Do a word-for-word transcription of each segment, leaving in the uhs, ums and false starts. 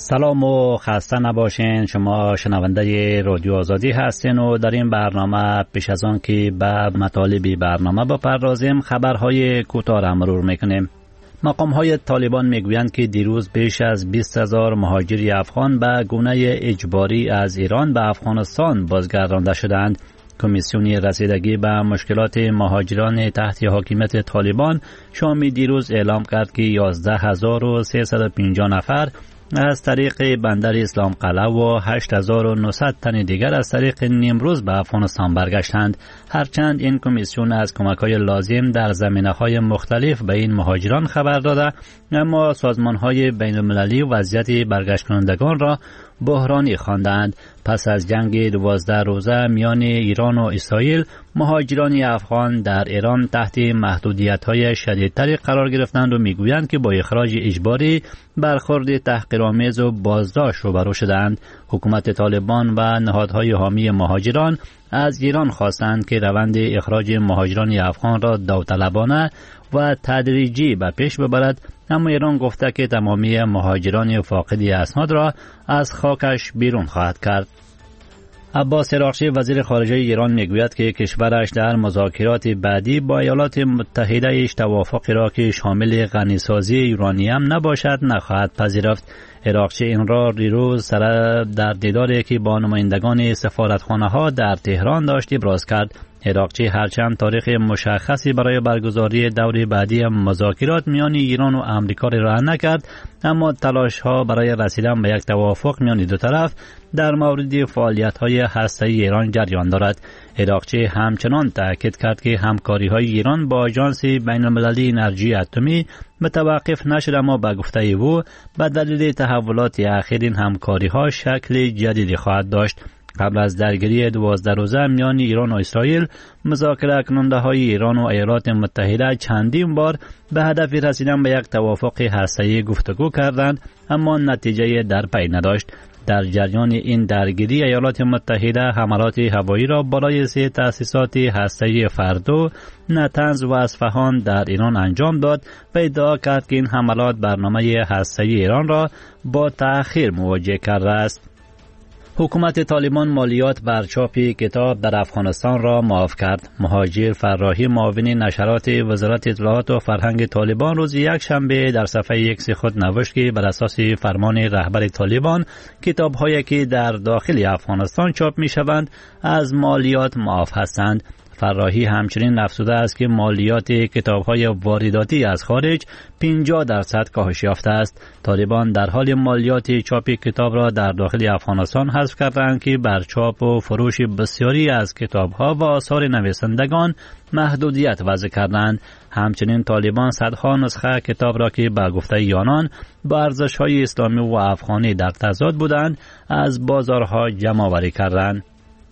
سلام و خسته نباشین. شما شنونده رادیو آزادی هستین و در این برنامه پیش از آن که به مطالب برنامه بپردازیم خبرهای کوتاه را مرور میکنیم. مقام‌های طالبان میگویند که دیروز بیش از بیست هزار مهاجر افغان به گونه اجباری از ایران به افغانستان بازگردانده شدند. کمیسیون رسیدگی به مشکلات مهاجران تحت حاکمیت طالبان شامی دیروز اعلام کرد که یازده هزار و سیصد و پنجاه نفر از طریق بندر اسلام قلعه و هشت هزار و نهصد تن دیگر از طریق نیمروز به افغانستان برگشتند. هرچند این کمیسیون از کمک‌های لازم در زمینه‌های مختلف به این مهاجران خبر داده، اما سازمان‌های بین‌المللی وضعیت برگشت کنندگان را بحرانی خواندند. پس از جنگ دوازده روزه میان ایران و اسرائیل، مهاجران افغان در ایران تحت محدودیت‌های شدیدتری قرار گرفتند و میگویند که با اخراج اجباری برخورد تحقیرآمیز و بازداشت روبرو شدند. حکومت طالبان و نهادهای حامی مهاجران از ایران خواستند که روند اخراج مهاجران افغان را داوطلبانه و تدریجی به پیش ببرد، اما ایران گفته که تمامی مهاجران فاقد اسناد را از خاکش بیرون خواهد کرد. عباس عراقچی وزیر خارجه ایران میگوید که کشورش در مذاکرات بعدی با ایالات متحده ایش توافقی را که شامل غنیسازی یورانیم نباشد نخواهد پذیرفت. عراقچی این را دیروز سر در دیداری که با نمایندگان سفارتخانه ها در تهران داشت ابراز کرد. عراقچی هرچند تاریخ مشخصی برای برگزاری دور بعدی مذاکرات میان ایران و آمریکا را نکرد، اما تلاش ها برای رسیدن به یک توافق میان دو طرف در مورد فعالیت های هسته‌ای ایران جریان دارد. عراقچی همچنان تاکید کرد که همکاری های ایران با آژانس بین‌المللی انرژی اتمی متوقف نشد، اما به گفته او به دلیل تحولات اخیر این همکاری ها شکل جدیدی خواهد داشت. قبل از درگیری دوازده روزه میان ایران و اسرائیل، مذاکره کننده های ایران و ایالات متحده چندین بار به هدف رسیدن به یک توافق هسته‌ای گفتگو کردند، اما نتیجه در پی نداشت. در جریان این درگیری ایالات متحده حملات هوایی را بالای سه تأسیسات هسته‌ای فردو، نتنز و اصفهان در ایران انجام داد و ادعا کرد که این حملات برنامه هسته‌ای ایران را با تأخیر مواجه کرده است. حکومت طالبان مالیات بر چاپ کتاب در افغانستان را معاف کرد. مهاجر فراحی معاون نشرات وزارت اطلاعات و فرهنگ طالبان روز یک شنبه در صفحه ایکس خود نوشت که بر اساس فرمان رهبر طالبان کتاب‌هایی که در داخل افغانستان چاپ می‌شوند از مالیات معاف هستند. فراحی همچنین افزوده است که مالیات کتاب‌های وارداتی از خارج پنجاه درصد کاهش یافته است. طالبان در حال مالیات چاپ کتاب را در داخل افغانستان حذف کردند که بر چاپ و فروش بسیاری از کتاب‌ها و آثار نویسندگان محدودیت وضع کردند. همچنین طالبان صدها نسخه کتاب را که به گفته آنان با ارزش‌های اسلامی و افغانی در تضاد بودند از بازارها جمع آوری کردند.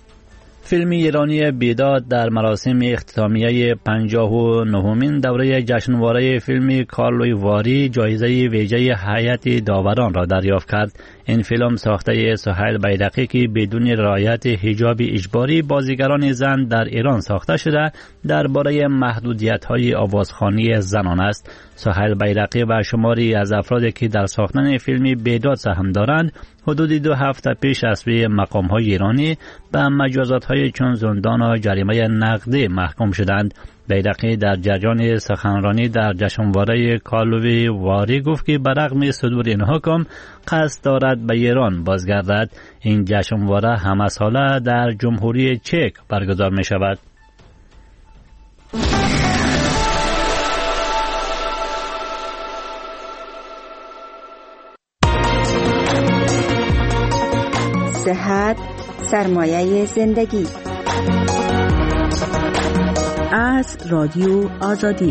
فیلم ایرانی بیداد در مراسم اختتامیه پنجاه و نهمین دوره جشنواره فیلم کارلوی واری جایزه ویژه هیئت داوران را دریافت کرد. این فیلم ساخته سهیل بیدقی که بدون رعایت حجاب اجباری بازیگران زن در ایران ساخته شده درباره محدودیت‌های آوازخوانی زنان است. سهیل بیدقی و شماری از افرادی که در ساختن فیلم بیداد سهم دارند حدود دو هفته پیش از سوی مقام‌های ایرانی به مجازات‌های چون زندان و جریمه نقدی محکوم شدند. بیدقی در جریان سخنرانی در جشنواره کارلوی واری گفت که برغم صدور این حکم قصد دارد به ایران بازگردد. این جشنواره همه ساله در جمهوری چک برگزار می شود. صحت سرمایه زندگی از رادیو آزادی.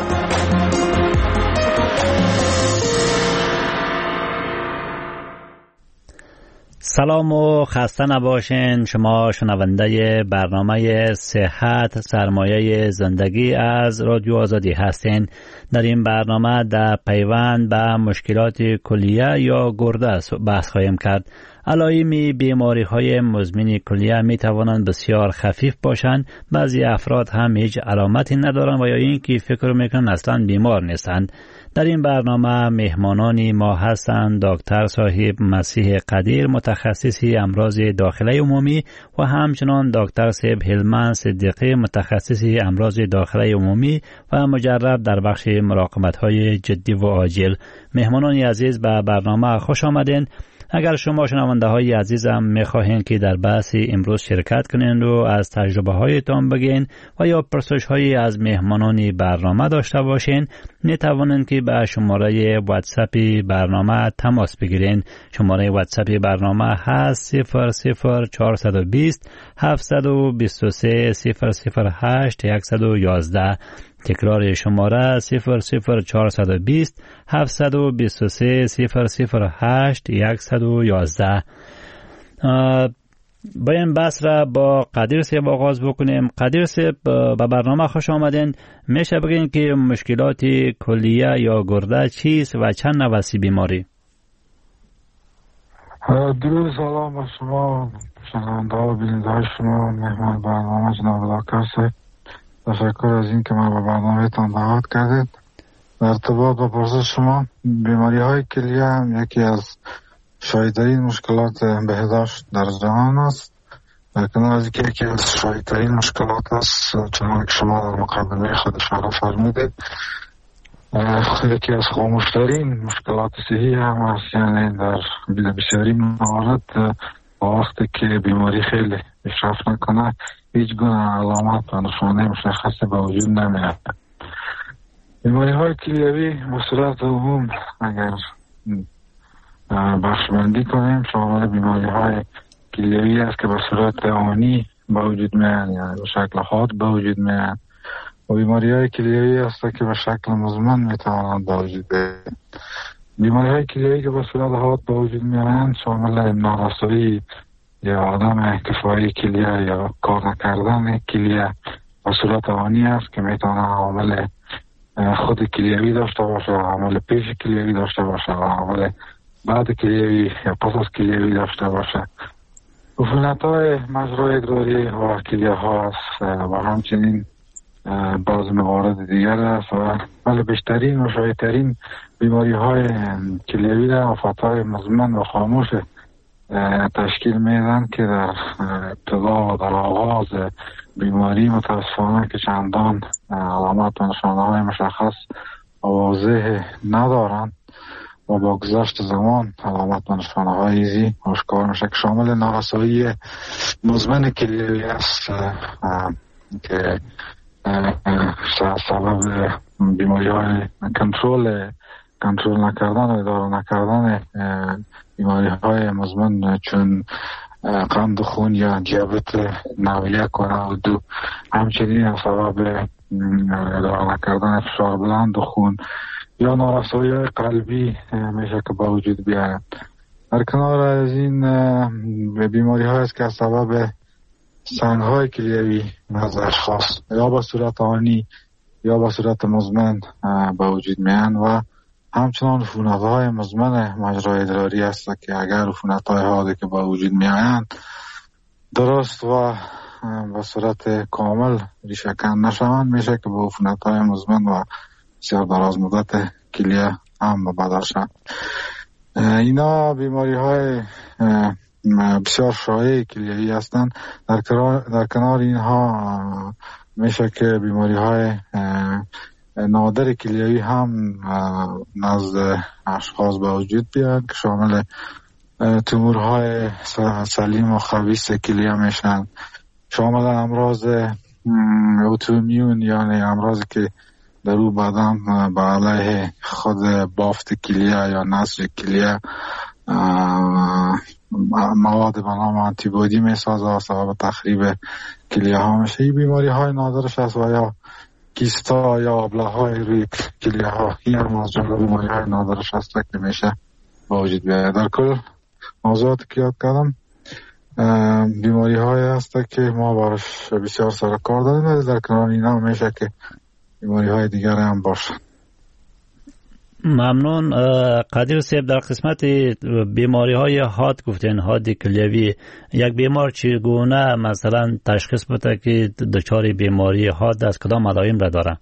سلام و خسته نباشین. شما شنونده برنامه صحت سرمایه زندگی از رادیو آزادی هستین. در این برنامه در پیوند به مشکلات کلیه یا گرده بحث خواهیم کرد. علائم بیماری های مزمن کلیه می توانند بسیار خفیف باشند. بعضی افراد هم هیچ علامتی ندارند و یا اینکه فکر میکنند اصلا بیمار نیستند. در این برنامه مهمانانی ما هستند دکتر صاحب مسیح قدیر متخصصی امراض داخلی عمومی و همچنان دکتر صاحب هلمن صدیقی متخصصی امراض داخلی عمومی و مجرب در بخش مراقبت های جدی و عاجل. مهمانانی عزیز به برنامه خوش آمدین. اگر شما شنونده های عزیزم میخواهید که در بحث امروز شرکت کنین و از تجربه هایتان بگین و یا پرسش هایی از مهمانان برنامه داشته باشین، می توانید که به شماره واتساپ برنامه تماس بگیرین. شماره واتساپ برنامه هست صفر صفر چهارصد و بیست هفتصد و بیست و سه صفر صفر هشت صد و یازده. تکرار شماره صفر صفر چهارصد و بیست هفتصد و بیست و سه صفر صفر هشت صد و یازده. باید بحث را با قدیر صاحب آغاز بکنیم. قدیر صاحب به برنامه خوش آمدین. میشه بگین که مشکلات کلیه یا گرده چیست و چند نوع بیماری؟ درود سلام با شما شنونده و بیننده های شما، مهمان برنامه جناب دکتر صاحب. تشکر از این که ما به برنامه تان دعوت کردید. در ارتباط با پرسش شما، بیماری های کلیه هم یکی از شایع‌ترین مشکلات بهداشت در جهان است. در کنار از اینکه یکی از شایع‌ترین مشکلات است، چنانکه که شما در مقدمه خود اشاره فرمودید، یکی از خاموشترین مشکلات صحی هم است. یعنی در بسیاری موارد با وقتی که بیماری خیلی پیشرفت نکنه هیچ گونه علامت و نشانه مشخصی به وجود نمیاد. بیماری های کلیوی به صورت عموم اگر بخشبندی کنیم شامل بیماری های کلیوی است که به صورت آنی به وجود میاد، یعنی به شکل حاد به وجود میاد، و بیماری های کلیوی است که به شکل مزمن میتوانند به وجود بیاید. بیماری های کلیوی که به صورت حاد به وجود میاد شامل نارسایی یا عدم کفایی کلیه یا کار نکردن کلیه به صورت آنی است که میتونه عامل خود کلیوی داشته باشه، عامل پیش کلیوی داشته باشه، عامل بعد کلیوی یا پس از کلیوی داشته باشه. عفونت های مجرای ادراری و کلیه ها است و همچنین بعض موارد دیگر است. و ولی بیشترین و شایع‌ترین بیماری های کلیوی در آفات های مزمن و خاموش تشکیل میدن که در ابتدا و در آغاز بیماری متاسفانه که چندان علامات و نشانه های مشخص و واضح ندارن و با گذشت زمان علامات و نشانه های ایزی آشکار میشه که شامل نارسایی مزمن کلیوی است که سبب بیماری های کنترل کنترل نکردن و اداره نکردن بیماری های مزمن چون قند خون یا دیابت نوع یک و نوع دو، همچنین سبب اداره نکردن فشار بلند خون یا نارسایی های قلبی میشه که با وجود بیاید. در کنار از این بیماری های است که سبب سنگ های کلیوی از اشخاص یا با صورت آنی یا با صورت مزمن با وجود میان و همچنان عفونت های مزمن مجرای ادراری است که اگر عفونت های حاده که با وجود میآیند درست و به صورت کامل ریشه کن نشوند میشه که با عفونت های مزمن و بسیار دراز مدت کلیه هم مبادر شوند. اینا بیماری های بسیار شایع کلیوی هستند. در, در کنار اینها میشه که بیماری های نادر کلیوی هم نزد اشخاص به وجود بیاد که شامل تومورهای سلیم و خبیث کلیه میشن، شامل امراض اوتومیون یعنی امراضی که در او بدن به علیه خود بافت کلیه یا نسج کلیه مواد به نام آنتیبادی میسازه و سبب تخریب کلیه ها میشه. این بیماری های نادرش هست و یا کیستا یا ابله های روی کلیه ها این هم از جمله بیماری های نادرش هست که میشه با وجود بیاید. در کل موضوعاتی که یاد کردم بیماری های هست که ما باش بسیار سر کار داریم، در کنار اینا میشه که بیماری های دیگر هم باشه. ممنون. قدیر صاحب، در قسمت بیماری های حاد گفتین، حاد کلیوی، یک بیمار چگونه مثلا تشخیص بده که دچار بیماری حاد است، کدام علائم را داره؟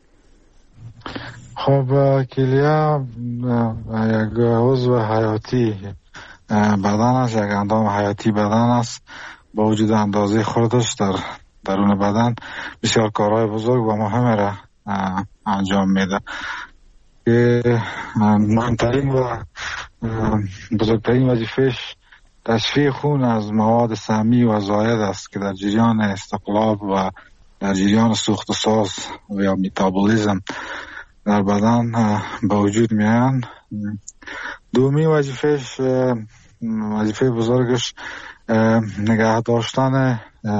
خب کلیه یک عضو حیاتی بدن است، یک اندام حیاتی بدن است. با وجود اندازه خودش در درون بدن بسیار کارهای بزرگ و مهم را انجام میده که مهمترین و بزرگترین وظیفهش تصفیه خون از مواد سمی و زائد است که در جریان استقلاب و در جریان سوخت و ساز یا متابولیسم در بدن به وجود میان. دومی وظیفهش، وظیفه بزرگش نگه داشتن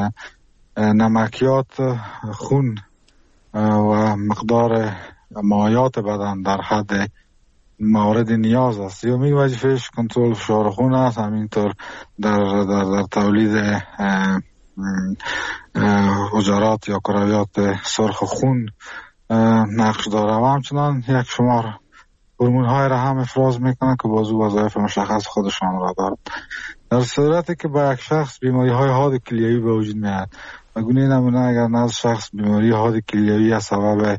نمکیات خون و مقدار مایات بدن در حد مورد نیاز است. سومین وظیفهش کنترل فشار خون است، همینطور در در, در تولید حجرات یا کرویات سرخ خون نقش داره و همچنان یک شمار هورمون های را هم افراز میکنه که بازو وظایف مشخص خودشان را دارد. در صورتی که با یک شخص بیماری های حاد کلیوی به وجود میاد و گونه نمونه اگر نزد شخص بیماری حاد کلیوی از سبب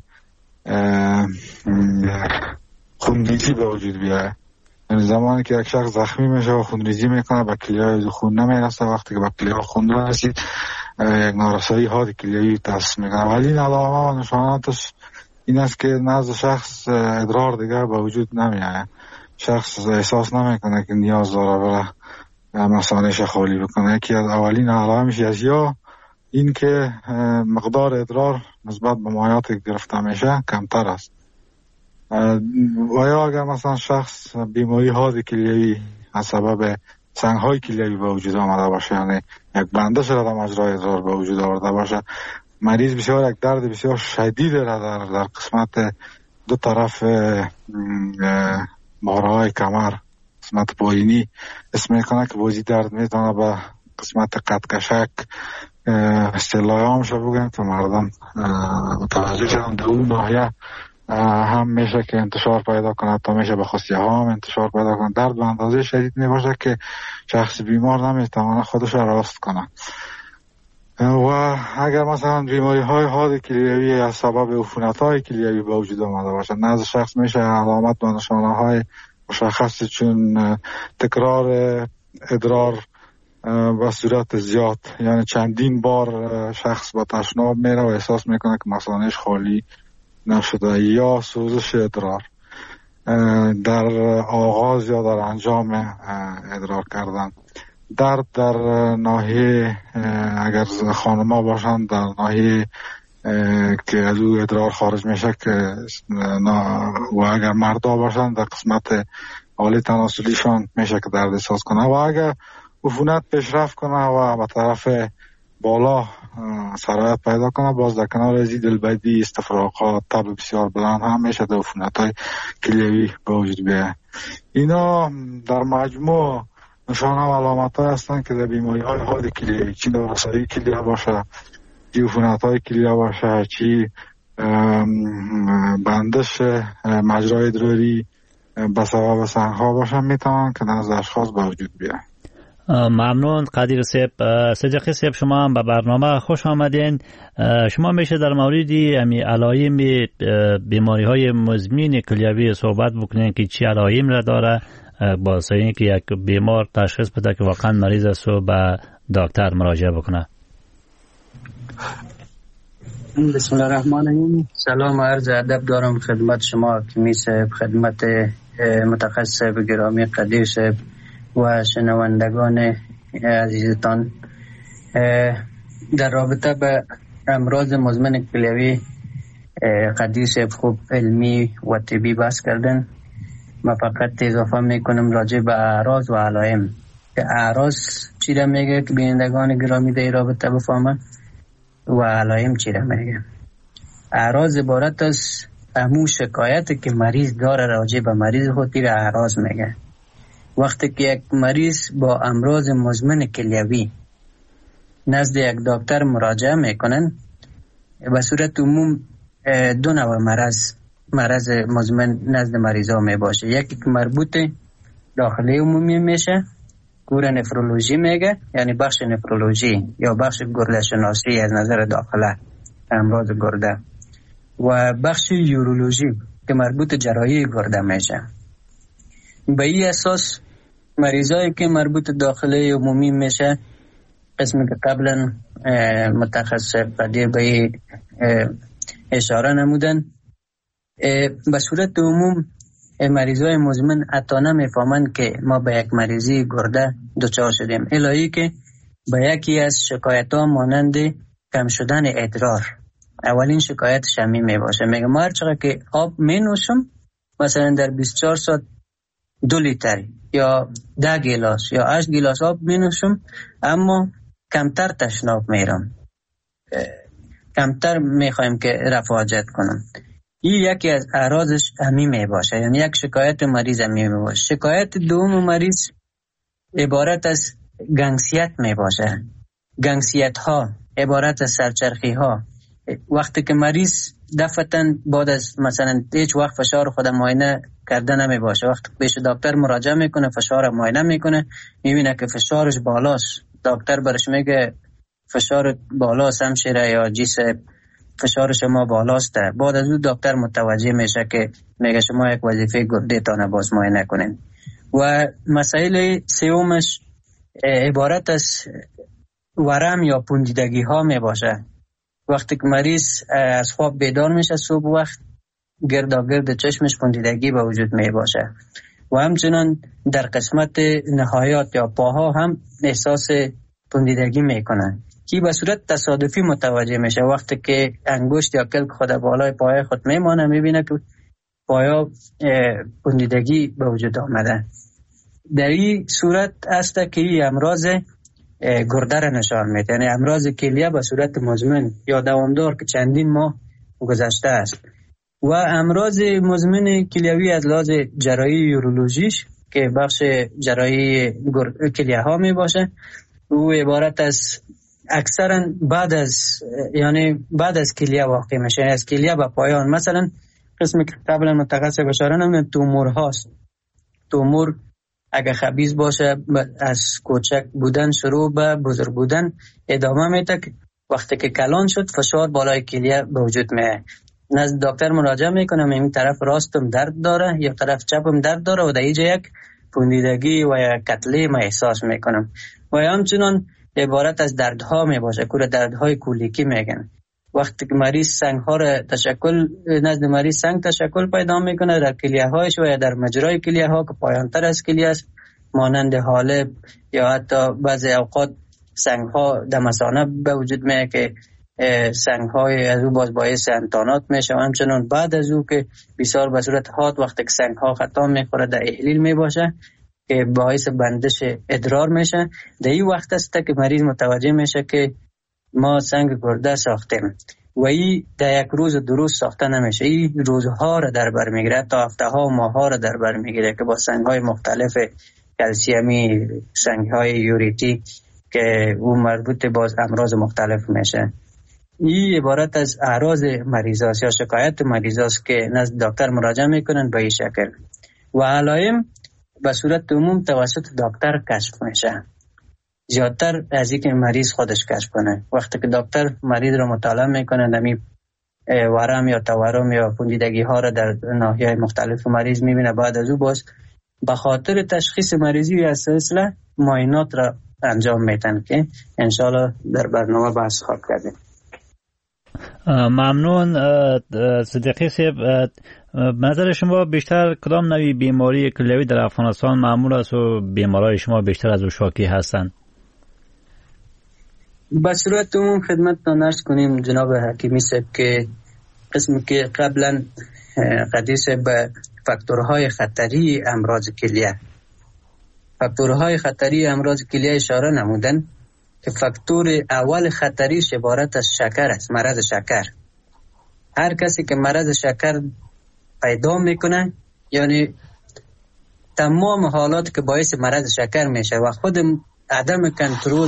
خونریزی به وجود بیاد، یعنی زمانی که یک شخص زخمی میشه و خونریزی میکنه به کلیه خون نمیرسه، وقتی که به کلیه خون رسید یک نارسایی حاد کلیوی تشخیص میکنه. ولی این علامه و نشاناتش این است که نزد شخص ادرار دیگر به وجود نمیاد، شخص احساس نمیکنه که نیاز داره برای مثانه‌اش خالی بکنه. یکی از اولین علائمش از یا این که مقدار ادرار نسبت به مایات که گرفته میشه کمتر است، و یا اگر مثلا شخص بیماری حاد کلیوی از سبب سنگ‌های کلیوی به وجود آمده باشه، یعنی یک بندش را در مجرای ادرار به وجود آورده باشه، مریض بسیار یک درد بسیار شدید را در در قسمت دو طرف مهره‌های کمر، قسمت پایینی اسم میکنه که بازی درد میتونه به قسمت قد کشک اصطلاح هم شو بگم که مردم متوجه شدن در اون ناحیه هم میشه که انتشار پیدا کنه، تا میشه به خصیه ها هم انتشار پیدا کنه. درد به اندازه شدید میباشه که شخص بیمار نمیتونه خودش را راست کنه. و اگر مثلا بیماری های حاد کلیوی از سبب عفونت های کلیوی به وجود آمده باشه، نزد شخص میشه علامت و نشانه های مشخص چون تکرار ادرار و صورت زیاد، یعنی چندین بار شخص با تشناب میره و احساس میکنه که مثانه‌اش خالی نشده، یا سوزش ادرار در آغاز یا در انجام ادرار کردن، درد در ناحیه اگر خانم‌ها باشن در ناحیه که از او ادرار خارج میشه که و اگر مردا باشن در قسمت حالی تناسلیشان میشه که درد احساس کنه، و اگر عفونت پیشرفت کنه و به طرف بالا سرایت پیدا کنه، باز در کنار ازی دلبدی، استفراغات، تب بسیار بلند هم میشه در عفونت های کلیوی به وجود بیاید. اینا در مجموع نشانه و علامت های هستن که در بیماری های حاد کلیوی، چی نارسایی کلیه باشه، چی عفونت های کلیه باشه، چی بندش مجرای ادراری به سبب سنگ ها باشه، میتونن که نزد اشخاص به وجود بیاید. ممنون قدیر صاحب. صدیقی صاحب، شما هم به برنامه خوش آمدین. شما میشه در مورد امی علائم بیماری های مزمن کلیوی صحبت بکنین که چی علائم را داره، باعث اینکه یک بیمار تشخیص بده که واقعا مریض است و به دکتر مراجعه بکنه. بسم الله الرحمن الرحیم. سلام و عرض ادب دارم خدمت شما کیمی صاحب، خدمت متخصص گرامی قدیر صاحب و شنوندگان عزیزتان. در رابطه به امراض مزمن کلیوی قدیر صاحب خوب علمی و طبی بحث کردن. من فقط اضافه میکنم راجع به اعراض و علائم که اعراض چی را میگه که بینندگان گرامی در رابطه بفهمن و علائم چی را میگه. اعراض عبارت از همون شکایتی که مریض داره راجع به مریض خودی را اعراض میگه. وقتی که یک مریض با امراض مزمن کلیوی نزد یک دکتر مراجعه میکنن، به صورت عموم دو نوع مرض مرض مزمن نزد مریضا می باشه. یکی که مربوط داخلی عمومی میشه، گور نفرولوژی میگه، یعنی بخش نفرولوژی یا بخش گرده شناسی از نظر داخله امراض گرده، و بخش یورولوژی که مربوط جراحی گرده میشه. به این اساس مریضایی که مربوط داخلی عمومی میشه، قسمی که قبلا متخصص قدیر به اشاره نمودن، به صورت عموم مریضای مزمن حتی نمیفهمند که ما به یک مریضی گرده دچار شدیم، الهی که به یکی از شکایت ها مانند کم شدن ادرار اولین شکایت شمی می باشه. میگه ما هر چقدر که آب می نوشم، مثلا در بیست و چهار ساعت دو لیتر یا ده گیلاس یا هشت گیلاس آب می نوشم، اما کمتر تشناب میرم، کمتر میخوایم که رفع حاجت کنم. این یکی از اعراضش همین می باشه، یعنی یک شکایت مریض همین می باشه. شکایت دوم مریض عبارت از گنگسیت می باشه. گنگسیت ها عبارت از سرچرخی ها. وقتی که مریض دفعتاً بعد از مثلا هیچ وقت فشار خود معاینه کرده نمی باشه، وقتی پیش دکتر مراجعه میکنه فشار معاینه میکنه، میبینه که فشارش بالاست، دکتر برش میگه فشار بالاست همشیره یا جیس فشار شما بالاست. بعد از اون دکتر متوجه میشه که میگه شما یک وظیفه گرده تانه باز معاینه کنین. و مسائل سومش عبارت از ورم یا پوندیدگی ها می باشه. وقتی که مریض از خواب بیدار میشه صبح وقت، گردا گرد چشمش پوندیدگی به وجود می باشه و همچنان در قسمت نهایات یا پاها هم احساس پوندیدگی میکنه که به صورت تصادفی متوجه میشه. وقتی که انگشت یا کلک خود بالای پای خود میمانه، میبینه که پایا پوندیدگی به وجود آمده. در این صورت است که این امراض گرده را نشان میده، یعنی امراض کلیه به صورت مزمن یا دوامدار که چندین ماه گذشته است. و امراض مزمن کلیوی از لحاظ جراحی یورولوژیش که بخش جراحی کلیه ها می باشه، او عبارت از اکثرا بعد از یعنی بعد از کلیه واقع میشه، از کلیه به پایان. مثلا قسمی که قبلا متخصص بشاره نمونه تومور هاست. تومور اگه خبیث باشه از کوچک بودن شروع به بزرگ بودن ادامه میده، وقتی که کلان شد فشار بالای کلیه به وجود میاد، نزد دکتر مراجعه میکنم، این طرف راستم درد داره یا طرف چپم درد داره و در اینجا یک پوندیدگی و یک کتله ما احساس میکنم. و همچنان عبارت از دردها می باشه، کور دردهای کولیکی میگن. وقتی که مریض سنگ ها را تشکل نزد مریض سنگ تشکل پیدا میکنه در کلیه هایش و یا در مجرای کلیه ها که پایان تر از کلیه است، مانند حالب یا حتی بعضی اوقات سنگ ها در مثانه به وجود میاد که سنگ های از او باز باعث انتانات میشه. و همچنان بعد از او که بسیار به صورت حاد وقتی که سنگ ها خطا میخوره در احلیل میباشه که باعث بندش ادرار میشه. در این وقت است که مریض متوجه میشه که ما سنگ گرده ساختیم و این در یک روز درست ساخته نمیشه، این روزها را در بر میگیره تا هفته ها و ماه ها را در بر میگیره که با سنگ های مختلف کلسیمی، سنگ های یوریتی که اون مربوط باز امراض مختلف میشه. این عبارت از اعراض مریض است یا شکایت مریض است که نزد دکتر مراجعه میکنن به این شکل و علائم به صورت عموم توسط دکتر کشف میشه، زیادتر از اینکه مریض خودش کشف کنه. وقتی که دکتر مریض رو مطالعه میکنه، نمی ورم یا تورم یا پوندیدگی ها را در ناحیه‌های مختلف مریض میبینه، بعد از او باز به خاطر تشخیص مریضی از سلسله معاینات را انجام میدن که انشالله در برنامه بحث خواهد کردیم. ممنون صدیقی صاحب. نظر شما بیشتر کدام نوعی بیماری کلیوی در افغانستان معمول است و بیمارای شما بیشتر از او شاکی هستند؟ به صورت عموم خدمتتان عرض کنیم جناب حکیمی صاحب که قسمی که قبلا قدیس به فاکتورهای خطری امراض کلیه فاکتورهای خطری امراض کلیه اشاره نمودن که فاکتور اول خطریش عبارت از شکر است، مرض شکر. هر کسی که مرض شکر پیدا میکنه، یعنی تمام حالات که باعث مرض شکر میشه و خود عدم کنترل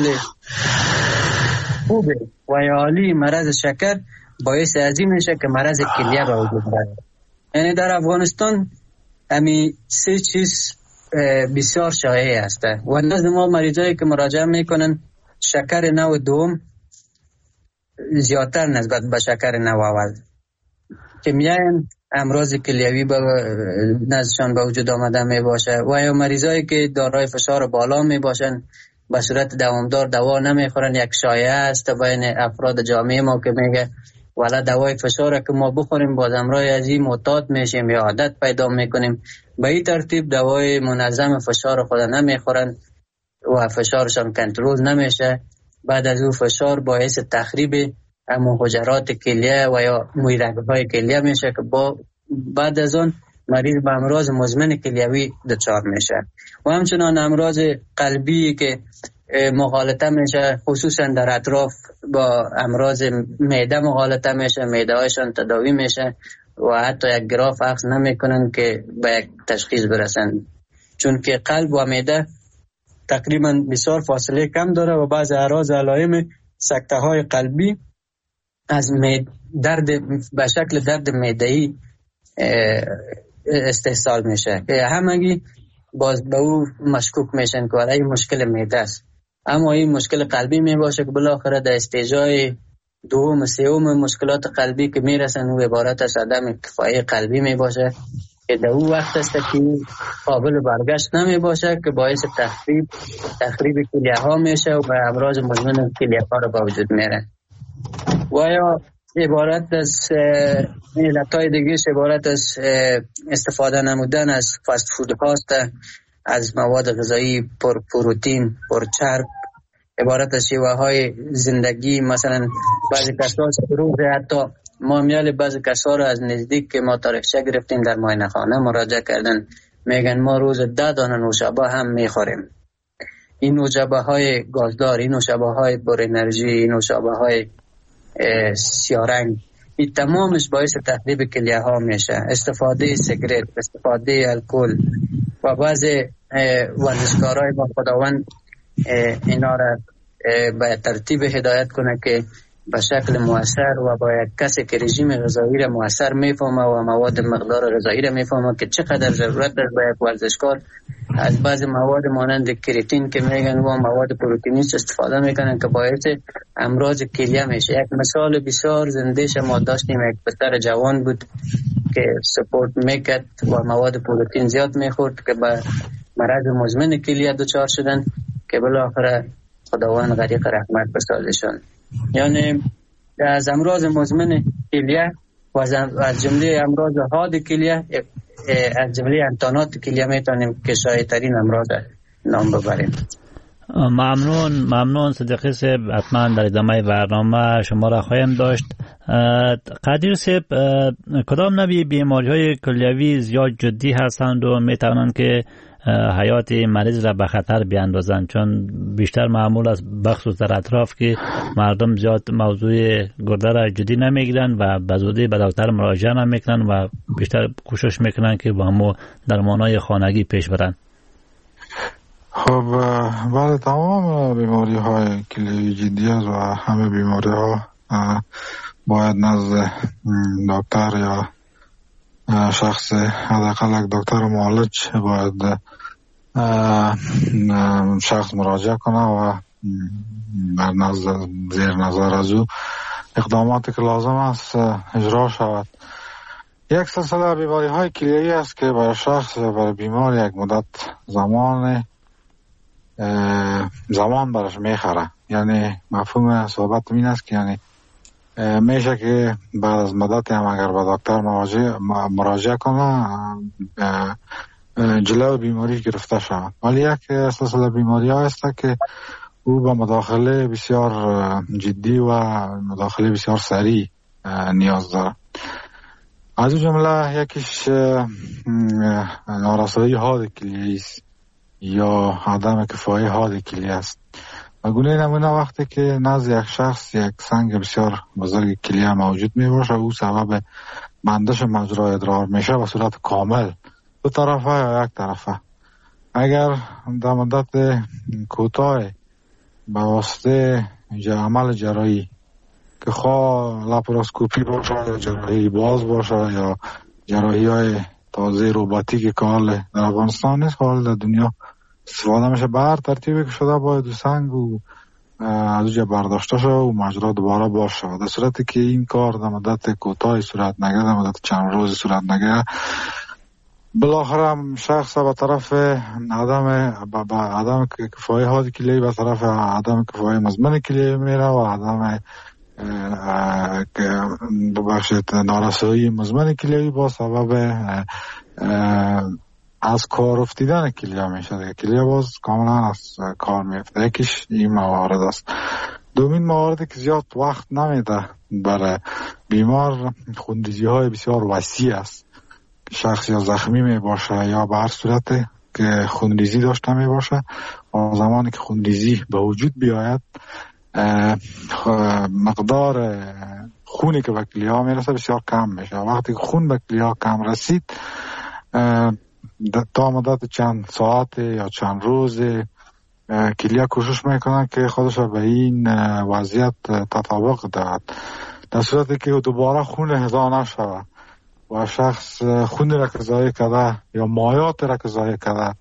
خوبه و عالی مرض شکر باعث از این میشه که مرض کلیه به وجود بیاد. یعنی در افغانستان امی سه چیز بسیار شایع است و نزد ما مریضایی که مراجعه میکنن شکر نوع دوم زیادتر نسبت به شکر نوع اول که میاین امراض کلیوی به نزدشان به وجود آمده می باشه و یا مریضایی که دارای فشار بالا می باشن به صورت دوامدار دوا نمیخورن. یک شایعه است بین افراد جامعه ما که میگه والا دوای فشار که ما بخوریم باز امرای از این معتاد میشیم یا عادت پیدا میکنیم. به این ترتیب دوای منظم فشار خود نمیخورن و فشارشان کنترل نمیشه. بعد از او فشار باعث تخریب همون حجرات کلیه و یا مویرگ‌های کلیه میشه که با بعد از اون مریض به امراض مزمن کلیوی دچار میشه. و همچنان امراض قلبی که مغالطه میشه، خصوصا در اطراف با امراض معده مغالطه میشه، معده هایشان تداوی میشه و حتی یک گراف اخذ نمیکنن که به یک تشخیص برسن، چون که قلب و معده تقریبا بسیار فاصله کم داره و بعض اعراض علائم سکته های قلبی از درد به شکل درد معده‌ای استحصال میشه که همگی باز به او مشکوک میشن که این مشکل معده است. اما این مشکل قلبی می باشه که بالاخره در استیجای دوم سوم مشکلات قلبی که میرسن و عبارت از عدم کفایی قلبی می باشه که در اون وقت است که قابل برگشت نمی باشه که باعث تخریب تخریب کلیه ها میشه و به امراض مزمن کلیه ها رو با وجود میره. و یا عبارت از علتهای دیگه عبارت از استفاده نمودن از فاست فود هاست، از مواد غذایی پر پروتئین، پر چرب، عبارت از شیوه های زندگی. مثلا بعضی کسا روز حتی ما میال بعضی کسا رو از نزدیک که ما تاریخچه گرفتیم در معاینه خانه مراجعه کردن، میگن ما روز ده دانه نوشابه هم میخوریم. این نوشابه های گازدار، این نوشابه های پر انرژی، این نوشابه های سیارنگ، این تمامش باعث تخریب کلیه ها میشه. استفاده سیگرت، استفاده الکل و بعض ورزشکارای با خداوند اینا را به ترتیب هدایت کنه که به شکل مؤثر و با یک کسی که رژیم غذایی را مؤثر میفهمه و مواد مقدار غذایی را میفهمه که چقدر ضرورت داره به یک ورزشکار از بعض مواد مانند کریاتین که میگن و مواد پروتئینیست استفاده میکنن که باعث امراض کلیه میشه. یک مثال بسیار زندهش ما داشتیم، یک پسر جوان بود که سپورت میکرد و مواد پروتئین زیاد میخورد که به مرض مزمن کلیه دچار شدن که بالاخره خداوند غریق رحمت بسازشون. یعنی از امراض مزمن کلیه و از جمله امراض حاد کلیه، از جمله انتانات کلیه میتونیم که شایع ترین امراض نام ببریم. ممنون ممنون صدیقی صاحب. حتما در ادامه برنامه شما را خواهیم داشت. قدیر صاحب، کدام نوع بیماری های کلیوی زیاد جدی هستند و میتوانند که حیات مریض را به خطر بیاندازند؟ چون بیشتر معمول است بخصوص در اطراف که مردم زیاد موضوع گرده را جدی نمیگیرن و به زودی به دکتر مراجعه نمیکنن و بیشتر کوشش میکنن که با همو درمانهای خانگی پیش برن. خب بله، تمام بیماری های کلیوی جدی است و همه بیماری ها باید نزد دکتر یا شخص حداقل یک دکتر معالج باید شخص مراجعه کنه و بر نظر زیر نظر از او اقداماتی که لازم است اجرا شود. یک سلسله بیماری های کلیوی است که برای شخص برای بیمار یک مدت زمان زمان برش میخره. یعنی مفهوم صحبت این است که یعنی میشه که بعد از مدت هم اگر به دکتر مراجعه کنه جلو بیماری گرفته شود. ولی یک سلسله بیماری ها است که او به مداخله بسیار جدی و مداخله بسیار سریع نیاز داره. از این جمله یکیش نارسایی حاد کلیه است یا عدم کفایی حاد کلیه است. و گونه نمونه وقتی که نزد یک شخص یک سنگ بسیار بزرگ کلیه موجود می باشه، او سبب بندش مجرای ادرار میشه به صورت کامل، دو طرفه یا یک طرفه. اگر در مدت کوتاه به واسطه عمل جراحی که خواه لاپاراسکوپی باشه یا جراحی باز باشه یا جراحی های تازه روباتیک که حال در افغانستان نیست، حال در دنیا استفاده میشه. بر ترتیبی که شده باید سنگ و از اونجا برداشته شد و مجرا دوباره باز شد. در صورتی که این کار در مدت کوتاهی صورت نگیره، در مدت چند روزی صورت نگیره، بالاخره شخص به طرف عدم با عدم کفایه حاد کلیوی به طرف عدم کفایه مزمن کلیوی میره و عدم ببخشید نارسایی مزمن کلیوی با سبب از کار افتیدن کلیه میشه. کلیه باز کاملا از کار میفته. یکیش این موارد است. دومین مواردی که زیاد وقت نمیده برای بیمار، خونریزی های بسیار وسیع است. شخص یا زخمی می باشه یا به هر صورت که خونریزی داشته می باشه، و زمانی که خونریزی به وجود بیاید مقدار خونی که به کلیه ها میرسه بسیار کم میشه. وقتی که خون به کلیه ها کم رسید، تا مدت چند ساعت یا چند روز کلیه کوشش میکنن که خودش به این وضعیت تطابق دهد. در صورتی که دوباره خون اهدا نشود و شخص خون را که ضایع کرده یا مایات را که ضایع کرده،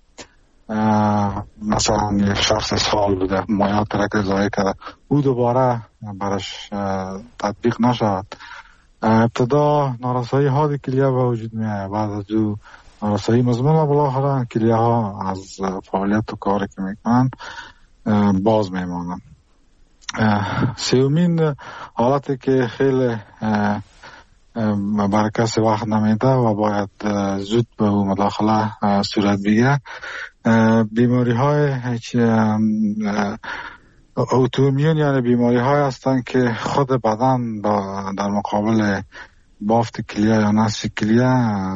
مثلا یک شخص سال بوده مایات را که ضایع کرده، او دوباره برش تطبیق نشود، ابتدا نارسایی حاد کلیه به وجود میاد. بعد از او نارسایی مزمن و بالاخره کلیه ها از فعالیت و کاری که میکنن باز میمانن. سومین حالتی که خیلی برای کسی وقت نمیده و باید زود به او مداخله صورت بگیره، بیماری های اوتومیون، یعنی بیماری های هستند که خود بدن در مقابل بافت کلیه یا نسج کلیه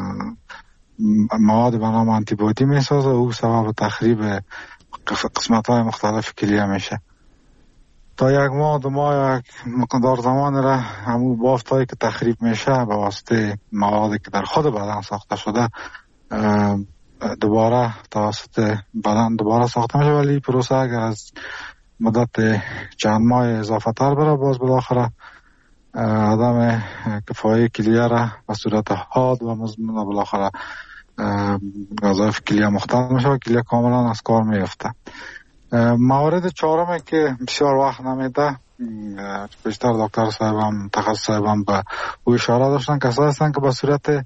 مواد به نام آنتی بادی میسازه و او سبب تخریب قسمت های مختلف کلیه میشه. تا یک ماه دو ماه یک مقدار زمان را همون بافت هایی که تخریب میشه به واسطه موادی که در خود بدن ساخته شده دوباره توسط بدن دوباره ساخته میشه، ولی پروسه اگر از مدت چند ماه اضافه تر بره، باز بالاخره عدم کفایه کلیه را به صورت حاد و مزمن بالاخره وظایف کلیه مختل میشه و کلیه کاملا از کار میفته. موارد چهارمی که بسیار وقت نمیده، بیشتر دکتر صاحبم متخصص صاحبم به او اشاره داشتن، کسایی هستن که به صورت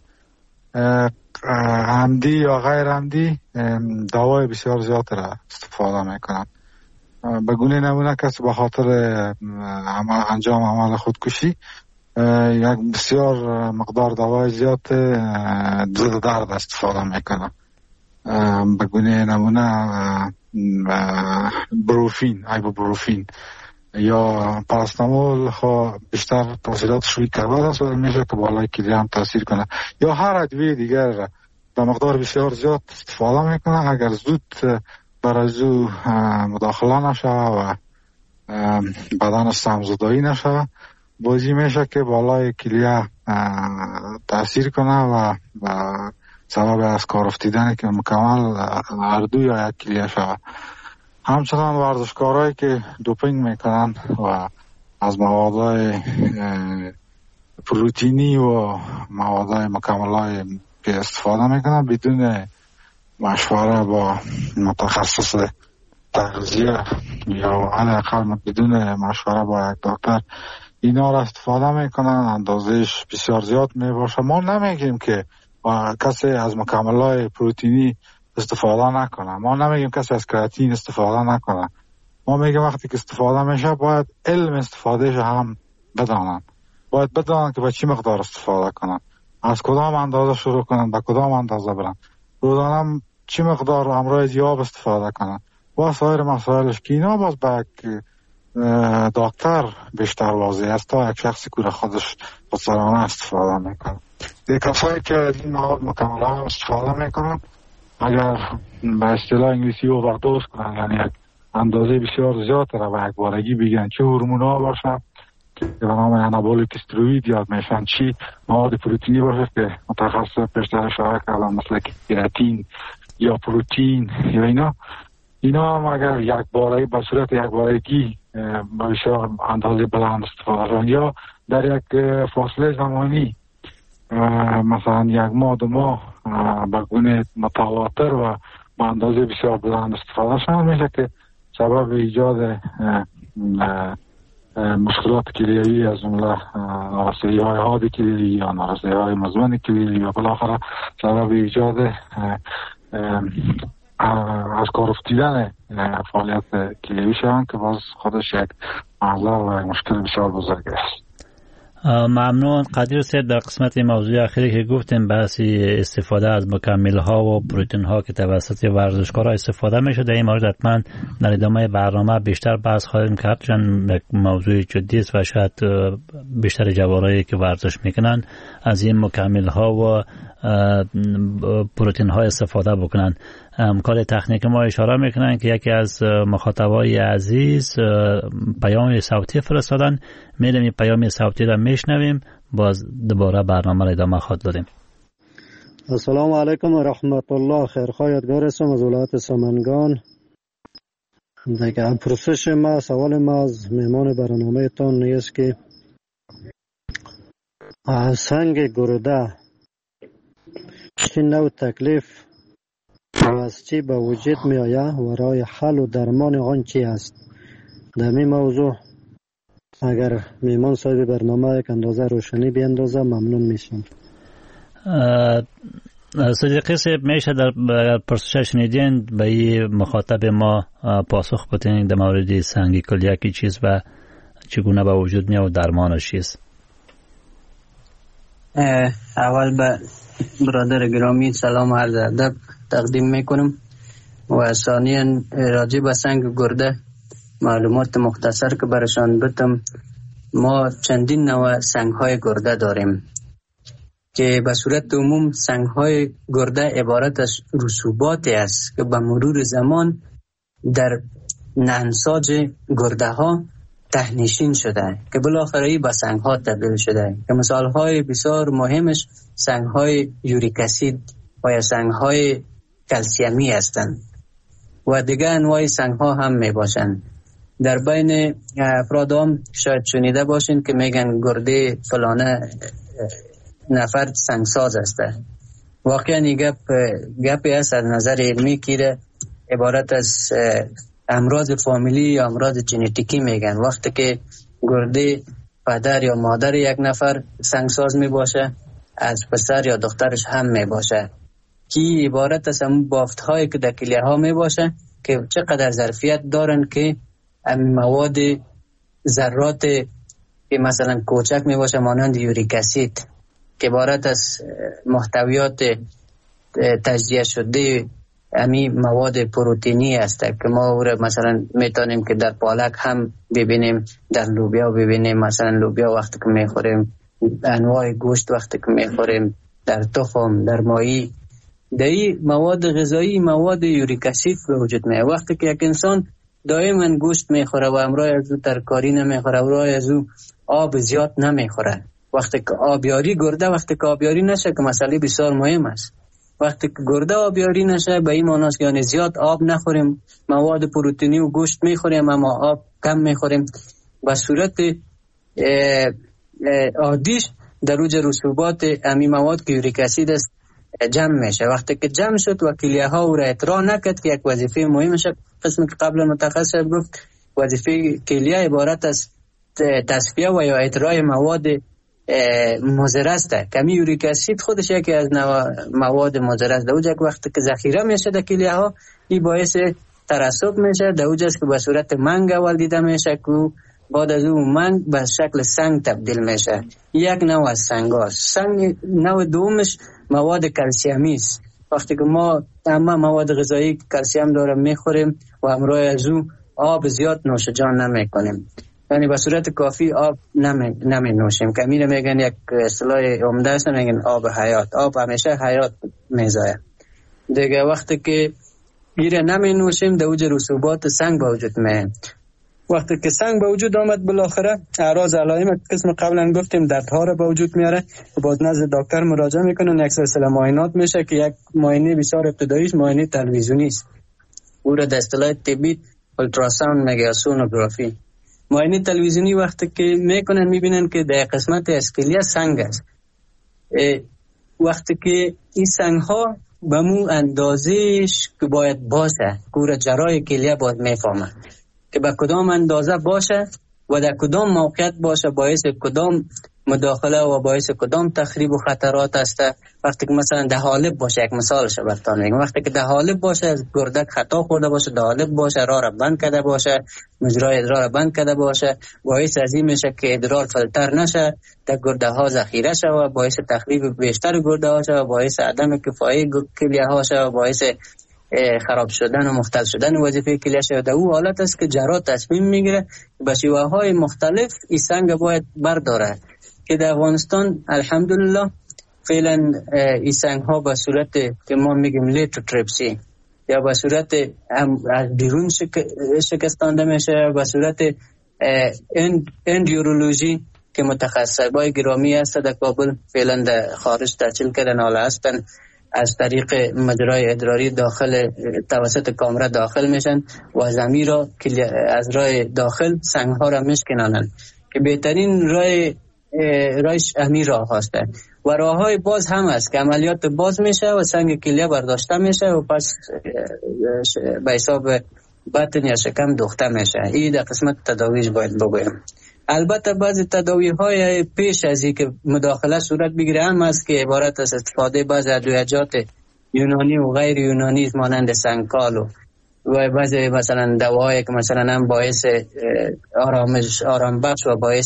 عمدی یا غیر عمدی دوای بسیار زیاد را استفاده میکنن. به گونه نمونه کسی به خاطر انجام عمل خودکشی یک بسیار مقدار دوای زیاد ضد درد استفاده میکنن. به گونه نمونه بروفین، ایبوبروفین یا پاراستامول خب بیشتر تاثیراتش روی کبد است و میشه که بالای کلیه هم تاثیر کنه، یا هر ادویه دیگر را به مقدار بسیار زیاد استفاده میکنه. اگر زود بر از او مداخله نشه و بدن سمزدایی نشه، بازی میشه که بالای کلیه تاثیر کنه و, و سبب از کار افتیدن که مکمل هر دو یا یک کلیه شود. همچنان ورزشکارهایی که دوپینگ میکنن و از موادهای پروتئینی و موادهای مکمل‌های که استفاده میکنن بدون مشوره با متخصص تغذیه یا حداقل بدون مشوره با یک دکتر اینا را استفاده میکنن، اندازهش بسیار زیاد میباشه. ما نمیگیم که کسی از مکمل‌های پروتئینی استفاده نکنه، ما نمیگیم کسی از کراتین استفاده نکنه، ما میگیم وقتی که استفاده میشه باید علم استفادهش هم بدانن، باید بدانن که به چی مقدار استفاده کنن، از کدام اندازه شروع کنن، به کدام اندازه برن، روزانه چی مقدار امراض زیاد استفاده کنن و سایر مسائلش که اینا باز به دکتر بیشتر واضح است تا یک شخصی که خودش خودسرانه استفاده میکنه. یک کسایی که این مواد مکمل هم استفاده میکنن اگر به اصطلاح انگلیسی اووردوز کنن، یعنی یک اندازه بسیار زیاد را به یک بارگی بگیرن، چه هورمونا باشه که به نام انابولیک استروئید یاد میشن، چی مواد پروتئینی باشه که متخصص بیشتر اشاره کردن مثل کراتین یا پروتئین یا اینا اینا هم اگر یک بارگی به صورت یک بارگی بسیار اندازه بلند استفاده کنن یا در یک فاصله زمانی مثلا یک ماه دو ماه به گونه متواتر و به اندازه بسیار بلند استفاده شده میشه که سبب ایجاد مشکلات کلیوی از جمله نارسایی های حاد کلیوی یا نارسایی های مزمن کلیوی و بالاخره سبب ایجاد از کار افتیدن فعالیت کلیوی شدن که باز خودش یک معضل و مشکل بسیار بزرگ است. ممنون. قدیر صاحب، در قسمت موضوع اخیری که گفتیم بحثی استفاده از مکمل ها و پروتئین ها که توسط ورزشکارا استفاده میشه، در این مورد حتما در ادامه برنامه بیشتر بحث خواهیم کرد، چون یک موضوع جدی است و شاید بیشتر جوانایی که ورزش میکنن از این مکمل ها و پروتئین ها استفاده بکنن. همکار تکنیک ما اشاره میکنن که یکی از مخاطبای عزیز پیام صوتی فرستادن، میریم این پیام صوتی را میشنویم، باز دوباره برنامه را ادامه خواهد دادیم. السلام علیکم و رحمت الله. خیرخواه یادگار هستم از ولایت سمنگان. دیگه پرسش ما، سوال ما از مهمان برنامه تان نیست که سنگ گرده چی نوع تکلیف و از چی به وجود می آید و راه حل و درمان آن چی است؟ در این موضوع اگر میمان صاحب برنامه یک اندازه روشنی بیندازه ممنون میشم. صدیقی صاحب، میشه در پرسش شنیدین به این مخاطب ما پاسخ بدین در مورد سنگ کلیه کی چیز و چگونه به وجود میاد و درمانش چیست؟ اول به برادر گرامی سلام و عرض ادب تقدیم میکنم و ثانیاً راجع به سنگ گرده معلومات مختصر که برشان بدم. ما چندین نوع سنگ های گرده داریم که به صورت عموم سنگ های گرده عبارت از رسوباتی است که به مرور زمان در نهنساج گرده ها تهنشین شده که بالاخره به سنگ ها تبدیل شده که مثال های بسیار مهمش سنگ های یوریک اسید و یا سنگ های کلسیمی هستند و دیگه انواع سنگ ها هم می باشند. در بین افراد هم شاید شنیده باشین که میگن گرده فلانه نفر سنگساز است. واقعا این گپ گپی است از نظر علمی که عبارت از امراض فامیلی یا امراض ژنتیکی میگن. وقتی که گرده پدر یا مادر یک نفر سنگساز می باشه، از پسر یا دخترش هم می باشه که عبارت از هم بافت هایی که در کلیه ها می باشه که چقدر ظرفیت دارن که مواد ذرات که مثلا کوچک می باشه مانند یوریک اسید که عبارت از محتویات تجزیه شده امی مواد پروتئینی است که ما او مثلا میتونیم که در پالک هم ببینیم، در لوبیا ببینیم، مثلا لوبیا وقتی که میخوریم، انواع گوشت وقتی که میخوریم، در تخم، در ماهی، در این مواد غذایی مواد یوریک اسید به وجود میاد. وقتی که یک انسان دائما گوشت میخوره و امرای از او ترکاری نمیخوره، امرای از او آب زیاد نمیخوره، وقتی که آبیاری گرده وقتی که آبیاری نشه که مسئله بسیار مهم است، وقتی که گرده آبیاری نشه به این معنی است که یعنی زیاد آب نخوریم، مواد پروتئینی و گوشت میخوریم اما آب کم میخوریم، به صورت عادیش در اوج رسوبات امی مواد که یوریک اسید است جمع میشه. وقتی که جمع شد و کلیه ها او را اطراح نکرد که یک وظیفه مهمش قسمی که قبل متخصص گفت وظیفه کلیه عبارت از تصفیه و یا اطراح مواد مضر است. کمی یوریک اسید خودش یکی از مواد مضر است. در اوج وقتی که ذخیره میشه در کلیه ها این باعث ترسب میشه، در اوج است که به صورت منگ اول دیده میشه که بعد از اون منگ به شکل سنگ تبدیل میشه. یک نوع از سنگ هست. سنگ نوع دومش مواد کلسیمی است. وقتی که ما اما مواد غذایی کلسیم داره میخوریم و همراه از اون آب زیاد نوش جان نمیکنیم، یعنی به صورت کافی آب نمی, نمی نوشیم که میره میگن یک اصطلاح عمده است میگن آب حیات. آب همیشه حیات میزایه دیگه. وقتی که میره نمی نوشیم در اوج رسوبات سنگ به وجود میاد. وقتی که سنگ به وجود آمد بالاخره اعراض علائم قسم قبلا گفتیم دردها رو به وجود میاره و باز نزد دکتر مراجعه میکنن. یک سلسله معاینات میشه که یک معاینه بسیار ابتداییش معاینه تلویزیونی است، او را در اصطلاح طبی اولتراساوند میگه یا سونوگرافی. معاینه تلویزیونی وقتی که میکنن میبینن که در قسمت اسکلیا سنگ است. وقتی که این سنگ ها به مو اندازش که باید باشه کور جرای کلیه باید میفهمه که به کدام اندازه باشه و در کدام موقعیت باشه، باعث کدام مداخله و باعث کدام تخریب و خطرات است. وقتی که مثلا ده حالب باشه، یک مثالش براتون میگم، وقتی که ده حالب باشه از گردک خطا خورده باشه، ده حالب باشه راه را بند کرده باشه، مجرای ادرار را بند کرده باشه، باعث از این میشه که ادرار فلتر نشه، در گرده ها ذخیره شه و باعث تخریب بیشتر گرده ها شه و باعث عدم کفایت کلیه ها شه و باعث خراب شدن و مختل شدن وظیفه کلیه شه. در او حالت است که جراح تصمیم میگیره به شیوه های مختلف این سنگ باید برداره که در افغانستان الحمدلله فعلا این سنگ ها به صورت که ما میگیم لیتوتریپسی یا به صورت از بیرون شک... شکستانده میشه، به صورت اند... اندیورولوژی که متخصصای گرامی هست در کابل فعلا در خارج تحصیل کردن، حالا هستن از طریق مجرای ادراری داخل توسط کامره داخل میشن و زمین را از راه داخل سنگ ها را میشکنانن که بهترین راه رایش امیر راه هسته و راه های باز هم هست که عملیات باز میشه و سنگ کلیه برداشته میشه و پس به حساب بطن یا شکم دوخته میشه. این در قسمت تداویش باید بگویم. البته بعضی تداوی های پیش از این که مداخله صورت بگیره هم هست که عبارت از استفاده بعضی ادویجات یونانی و غیر یونانی مانند سنگکالو و بعضی مثلا دواهایی که مثلا هم باعث آرامش آرام بخش و باعث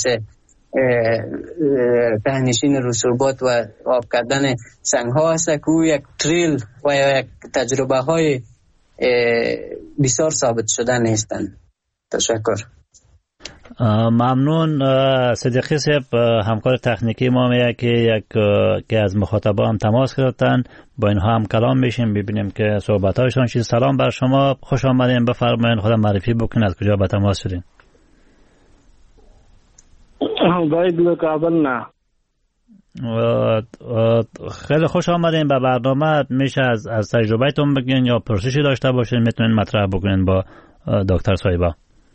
تهنشین رسوبات و آب کردن سنگ ها هست که او یک تریل و یک تجربه های بسیار ثابت شده نیستند. تشکر. ممنون. صدیقی صاحب همکار تکنیکی ما میگه که یک که از مخاطبا هم تماس گرفتن، با اینها هم کلام میشیم ببینیم که صحبت هایشان چیز. سلام بر شما، خوش آمدین، بفرمایید خودم معرفی بکنید، از کجا به تماس شدین؟ باید لو کابل نه. خیلی خوش آمدین به برنامه. میشه از از تجربهتون بگین یا پرسشی داشته باشین میتونین مطرح بکنین با دکتر صاحبا.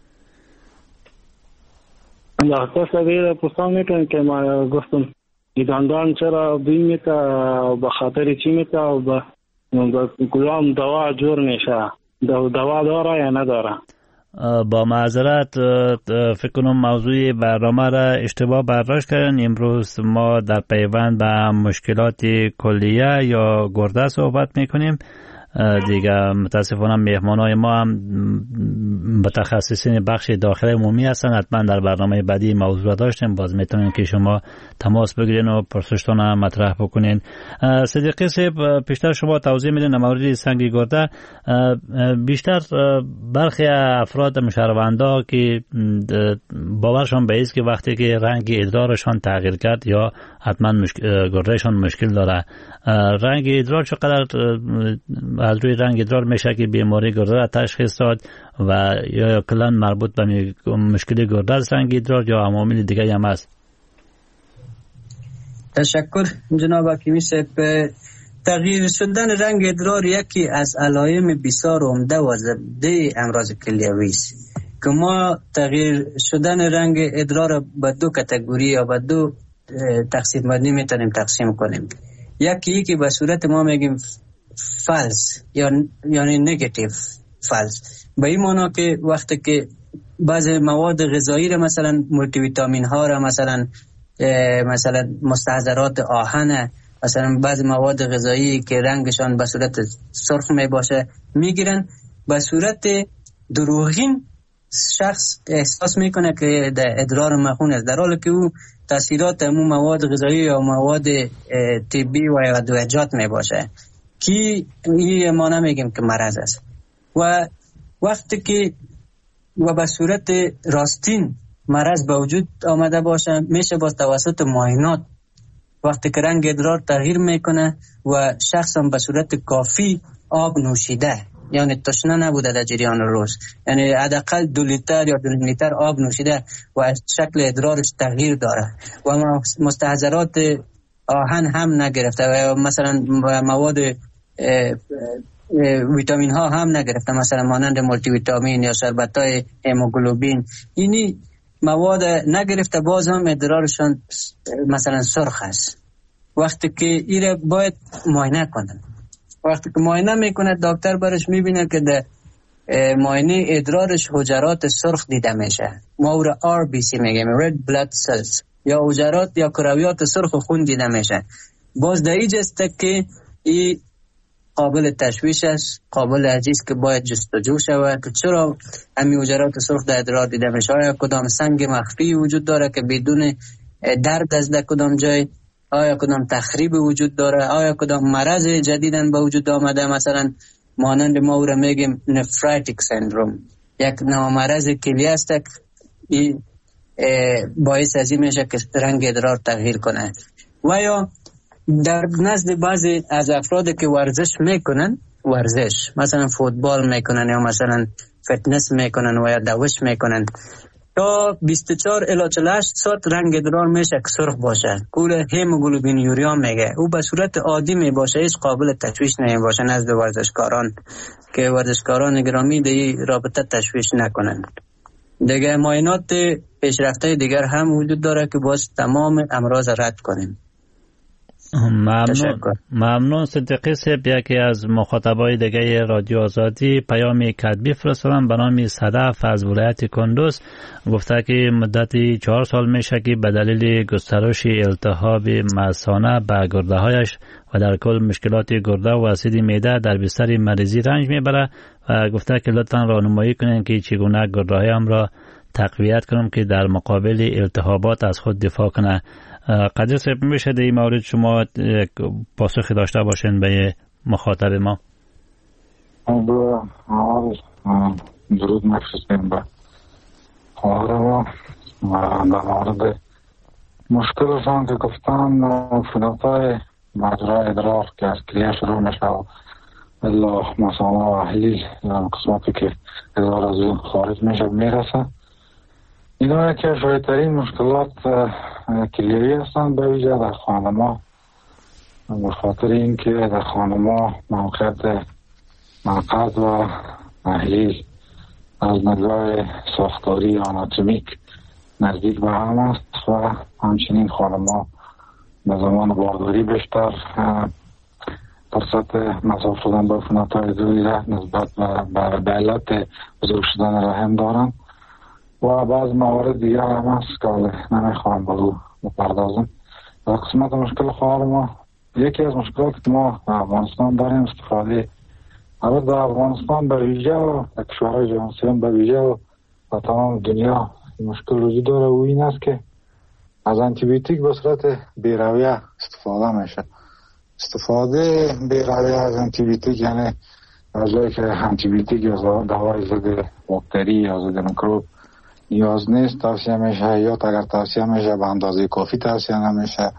دکتر صاحب پرسان میکنن که ما گفتم ایداندان چرا بین میتا به خاطر چی میتا و به کدام دوا جور میشه، دوا داره یا نداره؟ با معذرت فکر کنم موضوع برنامه را اشتباه برداشت کردن. امروز ما در پیوند به مشکلات کلیه یا گرده صحبت میکنیم دیگه. متاسفانه مهمانای ما هم متخصصین بخش داخل عمومی هستن، حتما در برنامه بعدی موضوع داشتیم، باز میتونین که شما تماس بگیرین و پرسشتون مطرح بکنین. صدیقی صاحب پیشتر شما توضیح میدین در مورد سنگ گرده. بیشتر برخی افراد مشهروندا که باورشان به است که وقتی که رنگ ادرارشان تغییر کرد یا حتما مشکل گردهشان مشکل داره، رنگ ادرار چقدر از روی رنگ ادرار میشه که بیماری گرده را تشخیص داد و یا کلا مربوط به مشکل گرده از رنگ ادرار یا عوامل دیگه هم هست؟ تشکر جناب حکیمی صاحب. تغییر شدن رنگ ادرار یکی از علائم بسیار عمده و زبده امراض کلیوی است که ما تغییر شدن رنگ ادرار به دو کاتگوری یا به دو تقسیم بندی میتونیم تقسیم کنیم. یکی یکی به صورت ما میگیم فالس یا یعنی نگاتیو فالس، به این معنی که وقتی که بعض مواد غذایی را مثلا مولتی ویتامین ها را مثلا مثلا مستحضرات آهن، مثلا بعض مواد غذایی که رنگشان به صورت سرخ می باشه میگیرن، به صورت دروغین شخص احساس میکنه که در ادرار مخون است، در حالی که او تاثیرات امون مواد غذایی یا مواد طبی و ادویجات می باشه که این ما نمیگیم که مرض است. و وقتی که و به صورت راستین مرض به وجود آمده باشه میشه با توسط معاینات وقتی که رنگ ادرار تغییر میکنه و شخص هم به صورت کافی آب نوشیده، یعنی تشنه نبوده در جریان روز، یعنی حداقل دو لیتر یا دو لیتر آب نوشیده و شکل ادرارش تغییر داره و مستحضرات آهن هم نگرفته و مثلا مواد ویتامین ها هم نگرفته، مثلا مانند مولتی ویتامین یا شربت های هموگلوبین، اینی مواد نگرفته، باز هم ادرارشان مثلا سرخ است. وقتی که ایره باید معاینه کنن. وقتی که معاینه میکنه دکتر برش میبینه که در معاینه ادرارش حجرات سرخ دیده میشه، ما او را آر بی سی میگیم، red blood cells، یا حجرات یا کرویات سرخ خون دیده میشه. باز در اینجا است که این قابل تشویش است، قابل عزیز که باید جستجو شود که چرا همین حجرات سرخ در ادرار دیده میشه. آیا کدام سنگ مخفی وجود داره که بدون درد از در کدام جای، آیا کدام تخریب وجود داره، آیا کدام مرض جدیدن به وجود آمده، مثلا مانند ما او را میگیم نفراتیک سندروم، یک نوع مرض کلیه است که باعث از این میشه که رنگ ادرار تغییر کنه. و یا در نزد بعضی از افراد که ورزش میکنن، ورزش مثلا فوتبال میکنن یا مثلا فتنس میکنن و یا دوش میکنن، تا بیست و چهار الی چهل و هشت ساعت رنگ ادرار میشه که سرخ باشه، کول هموگلوبین یوریا میگه، او به صورت عادی می باشه، هیچ قابل تشویش نمی باشه نزد ورزشکاران که ورزشکاران گرامی دی رابطه تشویش نکنن. دیگه معاینات پیشرفته دیگر هم وجود داره که باز تمام امراض رد کنیم. ممنون ممنون صدیقی صاحب. یکی از مخاطبای دیگه رادیو آزادی پیامی کتبی فرستادن به نام صدف از ولایت کندوز، گفته که مدتی چهار سال میشه که به دلیل گسترش التهاب مثانه به گرده هایش و در کل مشکلات گرده و اسید معده در بستر مریضی رنج میبره و گفته که لطفا راهنمایی کنین که چگونه گرده هایم را تقویت کنم که در مقابل التهابات از خود دفاع کنه. قدر صاحب میشه در این مورد شما پاسخی داشته باشین به مخاطب ما؟ درود مخصوصین به خواهر ما در مورد مشکلشان که گفتن عفونت‌های مجرای ادرار که از کلیه شروع میشه و الا مثانه و احلیل یا قسمتی که ادرار از اون خارج میشه میرسه، اینا یکی از شایدترین مشکلات کلیوی هستند به ویژه در خانما، به خاطر اینکه در خانما موقعیت مقعد و احلیل از نگاه ساختاری آناتومیک نزدیک به هم است و همچنین خانما به زمان بارداری بیشتر فرصت مصاب شدن به عفونت‌های زیادی نسبت به علت بزرگ شدن رحم دارند و بعض موارد دیگر هم هست که نمیخوام به او بپردازم. در قسمت مشکل خواهر ما، یکی از مشکلاتی که ما در افغانستان داریم استفاده، البته در افغانستان به ویژه و در کشورهای جهان سوم به ویژه و در تمام دنیا مشکل وجود داره و این است که از انتی بیوتیک به صورت بی‌رویه استفاده میشه. استفاده بی‌رویه از انتی بیوتیک یعنی از جایی که انتی بیوتیک یا دوای ضد باکتری یا ضد میکروب نیاز نیست توصیه میشه، یا اگر توصیه میشه به اندازه کافی توصیه نمیشه.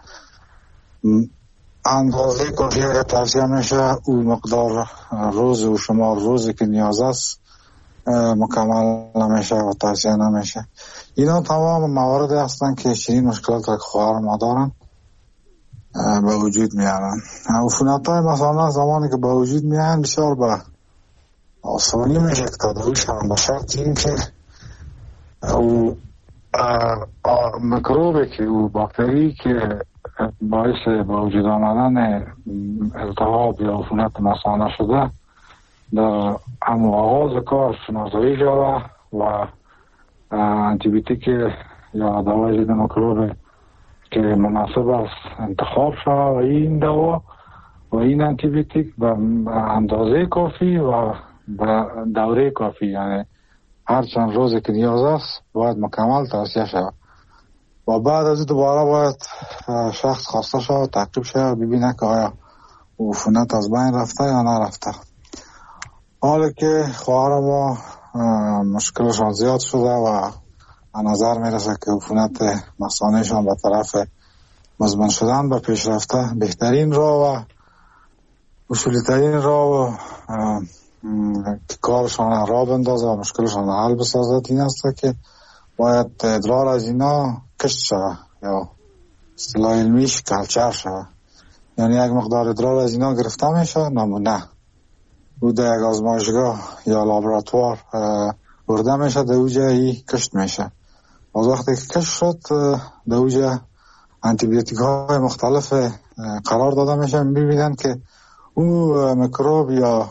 اندازه کافی اگر توصیه میشه اون مقدار روز و شمار روزی که نیاز است مکمل نمیشه و توصیه نمیشه. اینا تمام مواردی هستن که چنین مشکلات که خواهر ما دارن به وجود میارن. عفونت‌های مثلا زمانی که به وجود میان بسیار به آسانی میشه که تداویش هم به شرط این که او میکروبی که او باکتری که باعث به وجود آمدن التهاب یا عفونت مثانه شده در همون آغاز کار شناسایی شده و انتی بیوتیک یا دوای ضد میکروب که مناسب است انتخاب شده و این دوا و این انتی بیوتیک به اندازه کافی و به دوره کافی، یعنی هر چند روزی که نیاز است باید مکمل توصیه شود و بعد از دوباره باید شخص خواسته شود تعقیب شود ببینه که آیا عفونت از بین رفته یا نرفته. حالا که خواهر ما مشکلشان زیاد شده و به نظر میرسه که عفونت مثانهشان به طرف مزمن شدن به پیش رفته، بهترین راه و اصولی ترین راه و که کارشان را بندازه و مشکلشان حل بسازد این است که باید ادرار از اینا کشت شود یا اصطلاح علمیش کلچر شود، یعنی یک مقدار ادرار از اینا گرفته میشه، نمونه او در یک آزمایشگاه یا لابراتوار برده میشه، در اوجه ای کشت میشه. از وقتی که کشت شد در اوجه آنتی بیوتیک های مختلف قرار داده میشه، میبینن که او میکروب یا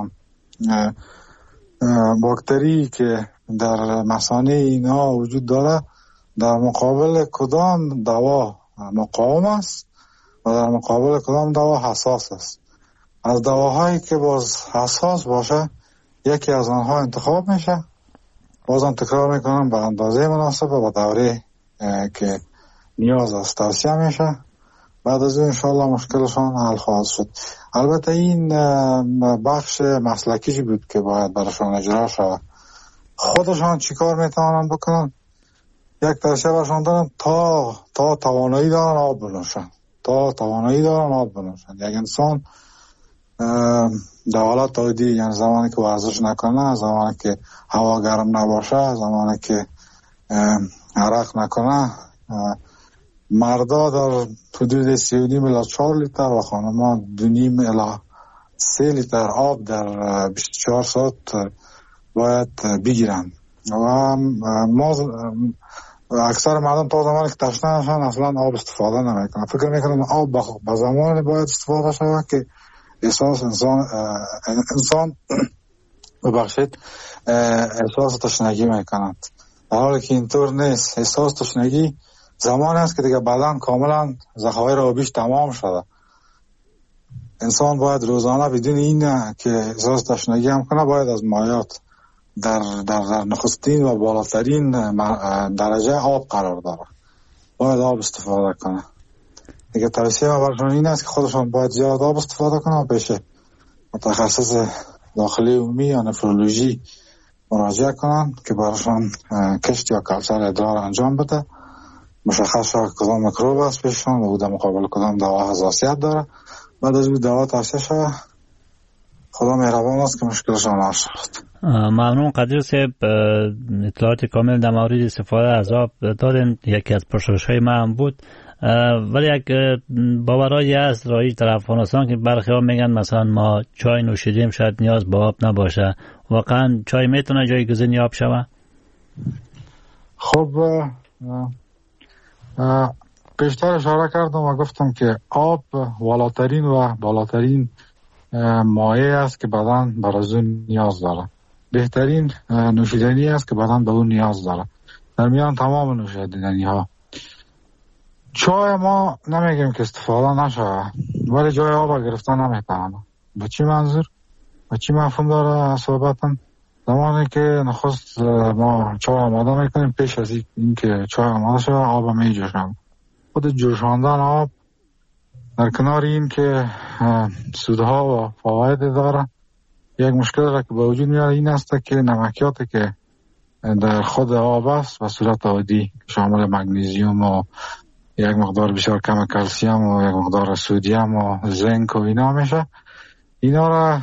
باکتری که در مثانه اینا وجود داره در مقابل کدام دوا مقاوم است و در مقابل کدام دوا حساس است. از دواهایی که باز حساس باشه یکی از آنها انتخاب میشه، بازم تکرار میکنم به اندازه مناسب و دوره که نیاز است توصیه میشه. بعد از این انشاءالله مشکلشان حل خواهد شد. البته این بخش مسلکیش بود که باید برشان اجرا شود. خودشان چیکار میتوانند بکنن؟ یک توصیه برشان دارن تا تا توانایی دارن آب بنوشن، تا توانایی دارن آب بنوشن. یک انسان در حالت عادی، یعنی زمانی که ورزش نکنه، زمانی که هوا گرم نباشه، زمانی که عرق نکنه، مردا در حدود سی و نیم الی چهار لیتر و خانما دو نیم الی سه لیتر آب در بیست و چهار ساعت باید بگیرن. و ما اکثر مردم تا زمانی که تشنه نشن اصلا آب استفاده نمیکنن. فکر میکنن آب به زمانی باید استفاده شود که احساس انسان انسان ببخشید احساس تشنگی میکنند، در حالی که اینطور نیست. احساس تشنگی زمان است که دیگه بدن کاملا ذخایر آبیش تمام شده. انسان باید روزانه بدون این که احساس تشنگی هم کنه باید از مایات در در در نخستین و بالاترین درجه آب قرار داره، باید آب استفاده کنه. دیگه توصیه ما برشون این است که خودشون باید زیاد آب استفاده کنه و پیش متخصص داخلی عمومی یا نفرولوژی مراجعه کنن که برشون کشت یا کلچر ادرار انجام بده، مشخص شد کدام میکروب است پیششون و او در مقابل کدام دوا حساسیت داره. بعد از این دوا توصیه شد. خدا مهربان است که مشکلشون حل شد. ممنون قدیر صاحب، اطلاعات کامل در مورد استفاده از آب دادن. یکی از پرسش‌های من بود، ولی یک باورایی هست رایج در افغانستان که برخی ها میگن مثلا ما چای نوشیدیم شاید نیاز به آب نباشه. واقعا چای میتونه جایگزین آب شوه؟ خب پیشتر اشاره کردم و گفتم که آب والاترین و بالاترین مایع است که بدن بر از اون نیاز داره. بهترین نوشیدنی است که بدن به اون نیاز داره در میان تمام نوشیدنی ها. چای ما نمیگیم که استفاده نشه، ولی جای آب گرفتن نمیتونه. به چی منظور؟ به چی مفهوم داره صحبتم؟ زمانی که نخست ما چای آماده میکنیم، پیش از این که چای آماده شده آب می جوشم. خود جوشاندن آب در کنار این که سودها و فواید داره، یک مشکل را که به وجود میاره این است که نمکیاتی که در خود آب است به صورت عادی شامل مگنیزیوم و یک مقدار بسیار کم کلسیم و یک مقدار سودیم و زنک و اینا میشه، اینا را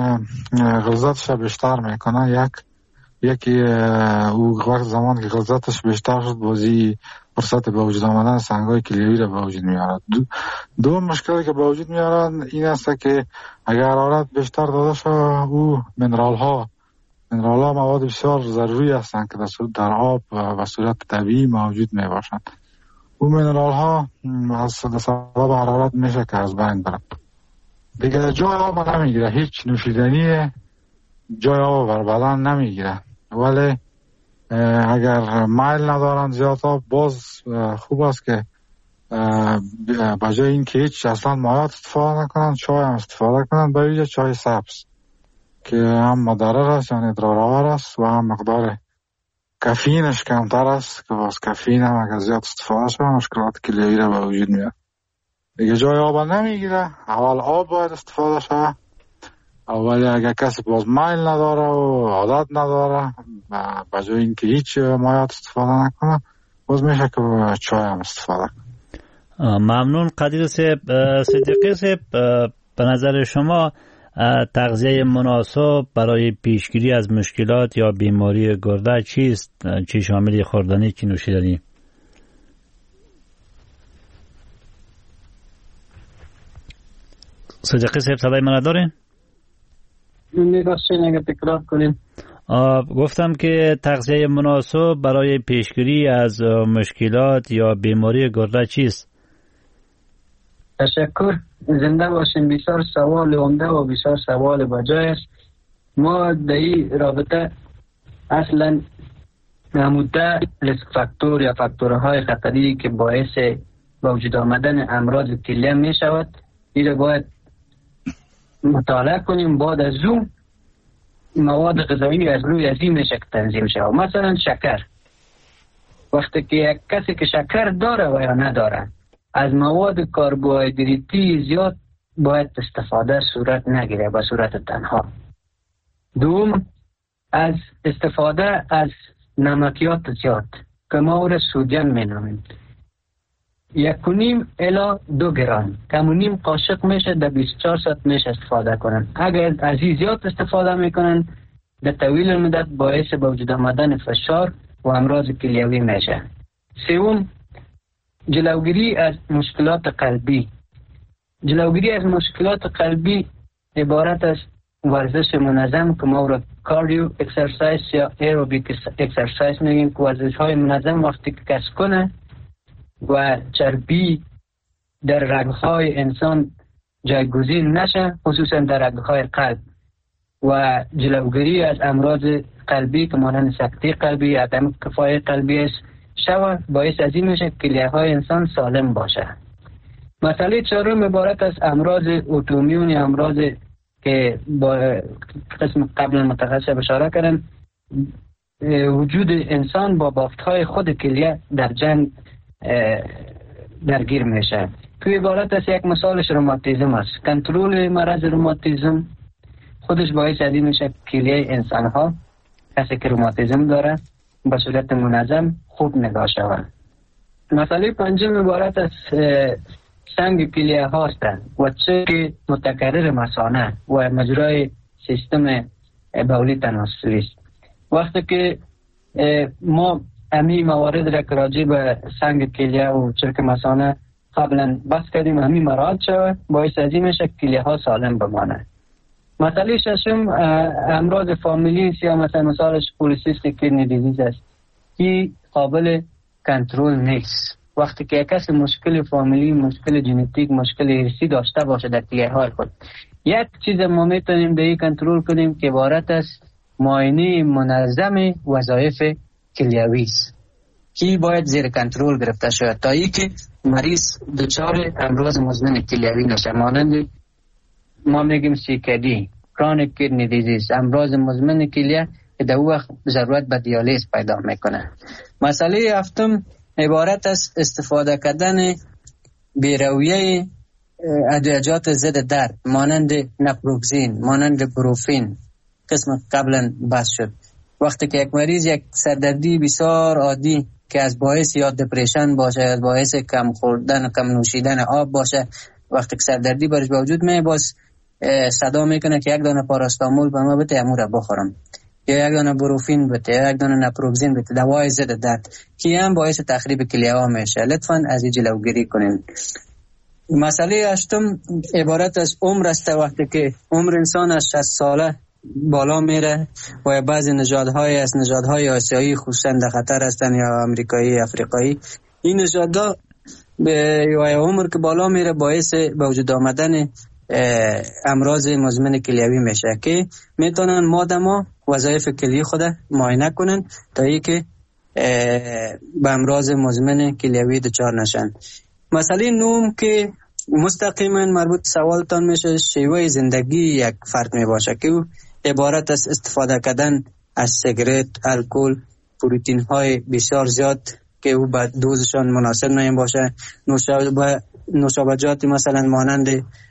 غلظتش بیشتر میکنه. یک یکی او وقت زمان که غلظتش بیشتر شد بازی فرصت به وجود آمدن سنگای کلیویی را به وجود میارد. دو, دو مشکلی که به وجود میارن این است که اگر حرارت بیشتر داده شد او منرال ها منرال ها مواد بسیار ضروری هستند که در آب و صورت طبیعی موجود می باشند. او منرال ها از سبب حرارت میشه که از بین برن. دیگه جای آب نمیگیره، هیچ نوشیدنی جای آب بر بدن نمیگیره. ولی اگر میل ندارن زیاد آب باز خوب است که بجای این که هیچ اصلا مایات استفاده نکنن چای هم استفاده کنن، به ویژه چای سبز که هم مضر است یعنی ادرارآور است و هم مقدار کافئینش کمتر است که باز کافئین هم اگر زیاد استفاده شد مشکلات کلیویی را به وجود میاره. دیگه جای آب نمیگیره، اول آب باید استفاده شد. اولی اگر کسی باز میل نداره و عادت نداره و بجای این که هیچ مایات استفاده نکنه باز میشه که چای هم استفاده کنه. ممنون قدیر صاحب. صدیقی صاحب، به نظر شما تغذیه مناسب برای پیشگیری از مشکلات یا بیماری گرده چیست؟ چی شامل خوردنی چی نوشیدنی؟ صدیقی صاحب صدای من دارین؟ می‌بخشید اگر تکرار کنیم. گفتم که تغذیه مناسب برای پیشگیری از مشکلات یا بیماری گرده چیست؟ تشکر. زنده باشین. بسیار سوال عمده و بسیار سوال بجای است. ما در این رابطه اصلا نموده ریسک فاکتور یا فاکتورهای خطری که باعث به وجود آمدن امراض کلیه می شود، این را باید مطالعه کنیم. بعد از اون مواد غذایی از روی از این میشه که تنظیم شود. مثلا شکر، وقتی که یک کسی که شکر داره و یا نداره، از مواد کربوهیدراتی زیاد باید استفاده صورت نگیره به صورت تنها. دوم، از استفاده از نمکیات زیاد که ما او را سودیم می نامیم، یک و نیم الا دو گرم کم و نیم قاشق میشه در بیست و چهار ساعت میشه استفاده کنن. اگر از این زیاد استفاده میکنن در طویل مدت باعث به وجود آمدن فشار و امراض کلیوی میشه. سوم، جلوگیری از مشکلات قلبی. جلوگیری از مشکلات قلبی عبارت از ورزش منظم که ما را کاردیو اکسرسایز یا ایروبیک اکسرسایز میگیم، که ورزش های منظم وقتی که کس کنه و چربی در رگهای انسان جایگزین نشه، خصوصا در رگهای قلب، و جلوگیری از امراض قلبی که مانند سکته قلبی، عدم کفای قلبی است شود، باعث از این میشه کلیه های انسان سالم باشه. مسئله چهارم عبارت از امراض اتومیون یا امراض که با قسم قبل متخصص اشاره کردن، وجود انسان با بافتهای خود کلیه در جنگ درگیر میشه. توی عبارت از یک مثالش روماتیزم است. کنترل مرض روماتیزم خودش باعث از این میشه کلیه انسان ها، کسی که روماتیزم داره، به صورت منظم خوب نگاه شود. مسئله پنجم عبارت از سنگ کلیه هاست و چه که متکرر مثانه و مجرای سیستم بولی تناسلی است. وقتی که ما امی موارد را که راجع به سنگ کلیه و چرک مثانه قبلا بحث کردیم، امی مراعات شود، باعث از این میشه کلیه ها سالم بمانه. مسئله ششم امراض فامیلی یا مثلا مثالش پولیسیستیک کدنی دیزیز است. این قابل کنترل نیست. وقتی که کسی مشکل فامیلی، مشکل ژنتیک، مشکل ارثی داشته باشه در کلیه های خود، یک چیز ما میتونیم به این کنترل کنیم که عبارت است معاینه منظم وظایف کلیوی است که باید زیر کنترل گرفته شود تا اینکه مریض دچار امراض مزمن کلیوی نشه، مانند ما میگیم سیکدی، کرونیک کدنی دیزیز، امراض مزمن کلیه که در وقت ضرورت به دیالیز پیدا میکنه. مسئله هفتم عبارت است استفاده کردن بیرویه ادویجات ضد درد مانند نپروکسین، مانند بروفین، قسم قبلا بحث شد. وقتی که یک مریض یک سردردی بسیار عادی که از باعث یا دپرشن باشه، از باعث کم خوردن و کم نوشیدن آب باشه، وقتی که سردردی برش به وجود میاد، باز صدا میکنه که یک دانه پاراستامول به ما بده، امو را بخورم، یا یک دانه بروفین بده، یا یک دانه نپروکسین بده، دوای ضد درد، که هم باعث تخریب کلیه ها میشه. لطفاً از این جلوگیری کنین. مسئله هشتم عبارت از عمر است. وقتی که عمر انسان از شصت ساله بالا میره و بعضی نژادهای از نژادهای آسیایی خصوصا در خطر هستن، یا امریکایی، افریقایی، این نژادها به عمر که بالا میره باعث به وجود آمدن امراض مزمن کلیوی میشه که میتونن مادما وظایف کلیه خود معاینه کنن تا اینکه به امراض مزمن کلیوی دچار نشن. مسئله نهم که مستقیما مربوط سوالتان میشه، شیوه زندگی یک فرد میباشه که عبارت از استفاده کردن از سیگرت، الکل، پروتئین های بسیار زیاد که او با دوزشان مناسب نمی باشه، نوشابجات مثلا مانند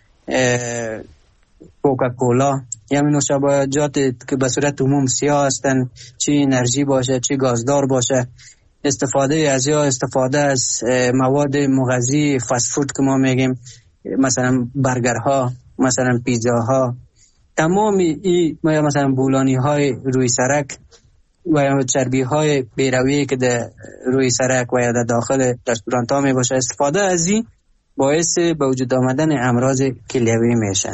کوکاکولا، یا نوشابجات که به صورت عموم سیاه هستن، چی انرژی باشه چی گازدار باشه، استفاده از یا استفاده از مواد مغذی فست فود که ما میگیم، مثلا برگرها، مثلا پیزاها، تمام این مثلا بولانی های روی سرک و چربی های بیرویه که در روی سرک و یا در داخل رستورانت ها می باشه، استفاده از این باعث به وجود آمدن امراض کلیوی میشه.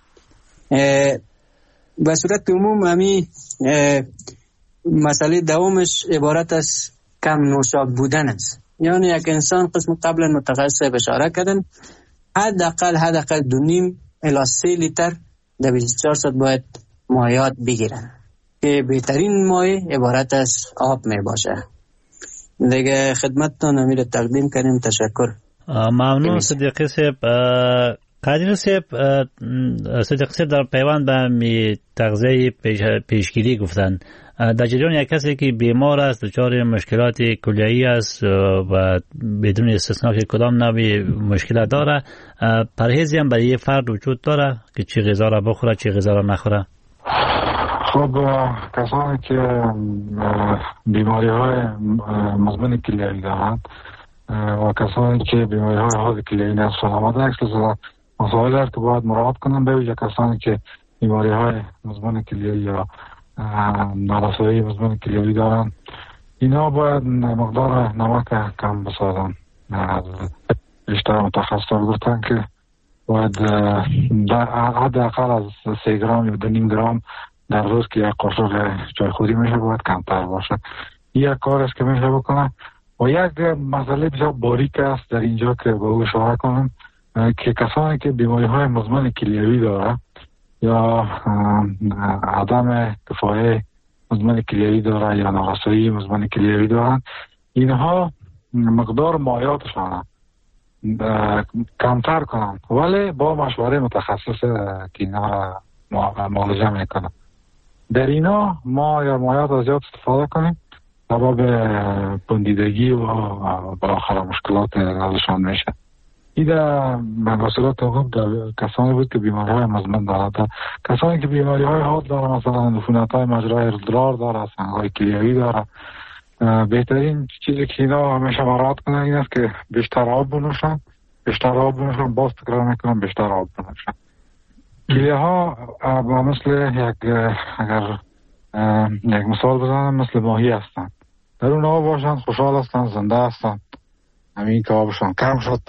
به صورت عموم همی مسئله دومش عبارت از کم نوشابه بودن است. یعنی یک انسان قسم قبلا متخصص اشاره کردن حداقل حداقل دو نیم الی سه لیتر در بیست و چهار ساعت باید مایعات بگیرن که بهترین مایع عبارت از آب می باشه. دیگه خدمتتان امیر تقدیم کنیم. تشکر. ممنون صدیقی صاحب. قادر صاحب، صدیقی صاحب در پیوند به می تغذیه پیش، پیشگیری گفتن. در جریان یک کسی که بیمار است، دچار مشکلات کلیه‌ای است و بدون استثنا که کدام نوع مشکلات داره، پرهیزی هم برای فرد وجود داره که چه غذا را بخوره چه غذا را نخوره؟ خب کسانی که بیماری های مزمن کلیه‌ای دارند و کسانی که بیماری های حاد کلیه‌ای نصف آمده اکثر مسائل است که باید مراعات کنند، به ویژه کسانی که بیماری های مزمن کلیه‌ای یا نارسایی مزمن کلیه‌ای دارند، اینا باید مقدار نمک کم بسازن. بیشتر متخصصان گفتن که باید حداقل از سه گرم یا دو نیم گرم در روز که یک قاشق چایخوری میشه باید کمتر باشه. یک کار است که میشه بکنه. و یک مسئله بسیار باریک است در اینجا که به او اشاره کنم که کسانی که بیماری های مزمن کلیوی داره یا عدم کفایه مزمن کلیوی داره یا نارسایی مزمن کلیوی دارن، اینها مقدار مایعاتشان کمتر کنن، ولی با مشوره متخصص که اینا معالجه میکنن. در اینا ما یا مایعات از زیاد استفاده کنیم سبب بندیدگی و بالاخره مشکلات ازشان میشه. این در مناسبات هم در کسانی بود که بیماری های مزمن دارد. کسانی که بیماری های حاد دارن، مثلا عفونت های مجرای ادرار داره، سنگ های کلیوی داره، بهترین چیزی که اینا همیشه مراعات کنن این است که بیشتر آب بنوشن. بیشتر آب بنوشن باز تکرار میکنم بیشتر آب بنوشن. کلیه ها مثل یک اگر یک مثال بزنم مثل ماهی هستن، در اون آب باشن خوشحال هستن، زنده هستن. همین که آبشان کم شد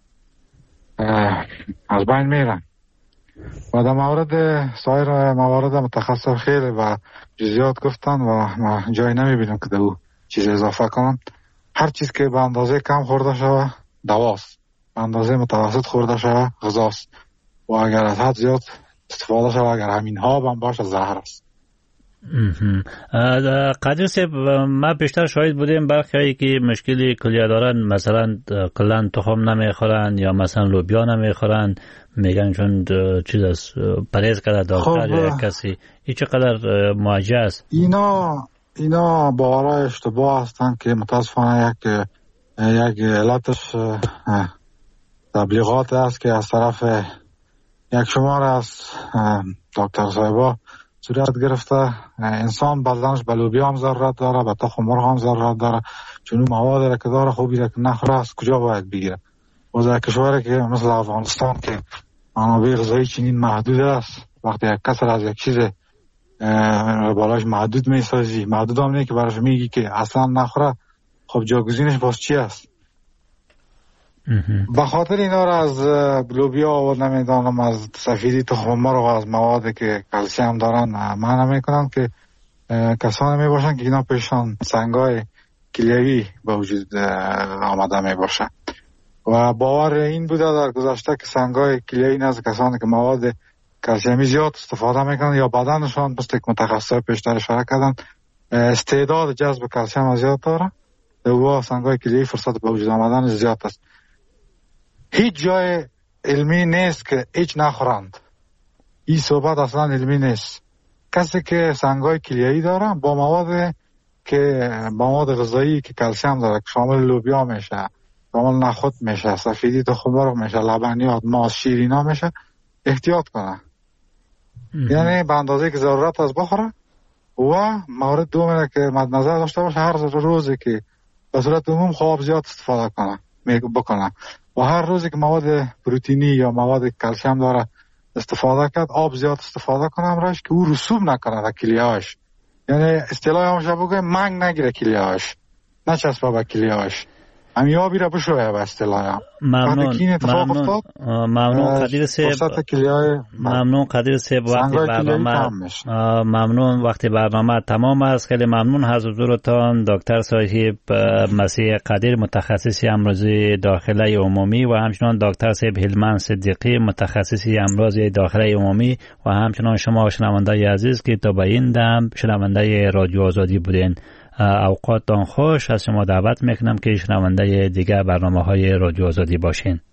از بین میرن. و در مورد سایر موارد متخصص خیلی و جزئیات گفتن و ما جای نمیبینم که در او چیز اضافه کنم. هر چیز که به اندازه کم خورده شوه دواست، به اندازه متوسط خورده شوه غذاست و اگر از حد زیاد استفاده شوه، اگر همین ها هم باشه زهر است. قادر صاحب، ما بیشتر شاهد بودیم برخی که مشکلی کلیه دارن، مثلا کلان تخم نمیخورن یا مثلا لوبیا نمیخورن، میگن چون چیز است پرهیز کرده دکتر خب یا کسی. این چقدر مواجه است؟ اینا اینا باورهای اشتباه هستند که متاسفانه یک یک علتش تبلیغات است که از طرف یک شمار از دکتر صاحبا صورت گرفته. انسان بدنش به لوبیا هم ضرورت داره، به تخم مرغ هم ضرورت داره، چون مواد را که داره خوبی را که نخوره از کجا باید بگیره؟ و در کشوری که مثل افغانستان که منابع غذایی چنین محدود است، وقتی یک کس از یک چیز بالاش محدود میسازی، محدود هم نه که براش میگی که اصلا نخوره، خب جاگزینش باز چی است؟ به خاطر اینا را از لوبیا و نمیدانم از سفیدی تخم مرغ و از مواد که کلسیم دارن معنی میکنن که کسانی میباشن که اینا پیشان سنگای کلیوی به وجود آمده میباشن و باور این بوده در گذشته که سنگای کلیوی نزد کسانی که مواد کلسیمی زیاد استفاده میکنن یا بدنشان مثل که متخصصای پیشتر اشاره کردن استعداد جذب کلسیم زیاد داره، و سنگای کلیوی فرصت به وجود آمدن زیاد است. هیچ جای علمی نیست که هیچ نخورند. این صحبت اصلا علمی نیست. کسی که سنگای کلیه‌ای داره با مواد که با مواد غذایی که کلسیم داره که شامل لوبیا میشه، شامل نخود میشه، سفیدی تخم مرغ میشه، لبنیات، ماست، شیر اینا میشه، احتیاط کنه. یعنی به اندازه که ضرورت است بخوره. و مورد دوم که مد نظر داشته باشه هر روزی که به صورت عموم خواب زیاد استفاده کنه بکنه و هر روزی که مواد پروتئینی یا مواد کلسیم داره استفاده کرد آب زیاد استفاده کنه امراش که او رسوب نکنه در کلیه‌اش. یعنی اصطلاح همش بگه منگ نگیره کلیه‌اش، نچسبه به کلیه‌اش. همی آبی را بشویه به اصطلاح. ممنون ممنون ممنون قدیر صاحب، ممنون قدیر صاحب. وقتی برنامه ممنون وقتی برنامه تمام است. خیلی ممنون از حضورتان دکتر صاحب مسیح قدیر، متخصص امراض داخله عمومی، و همچنان دکتر صاحب هلمند صدیقی، متخصص امراض داخله عمومی، و همچنان شما شنونده عزیز که تا به این دم شنونده رادیو آزادی بودین. اوقاتتان خوش. از شما دعوت میکنم که شنونده دیگر برنامه های رادیو آزادی باشین.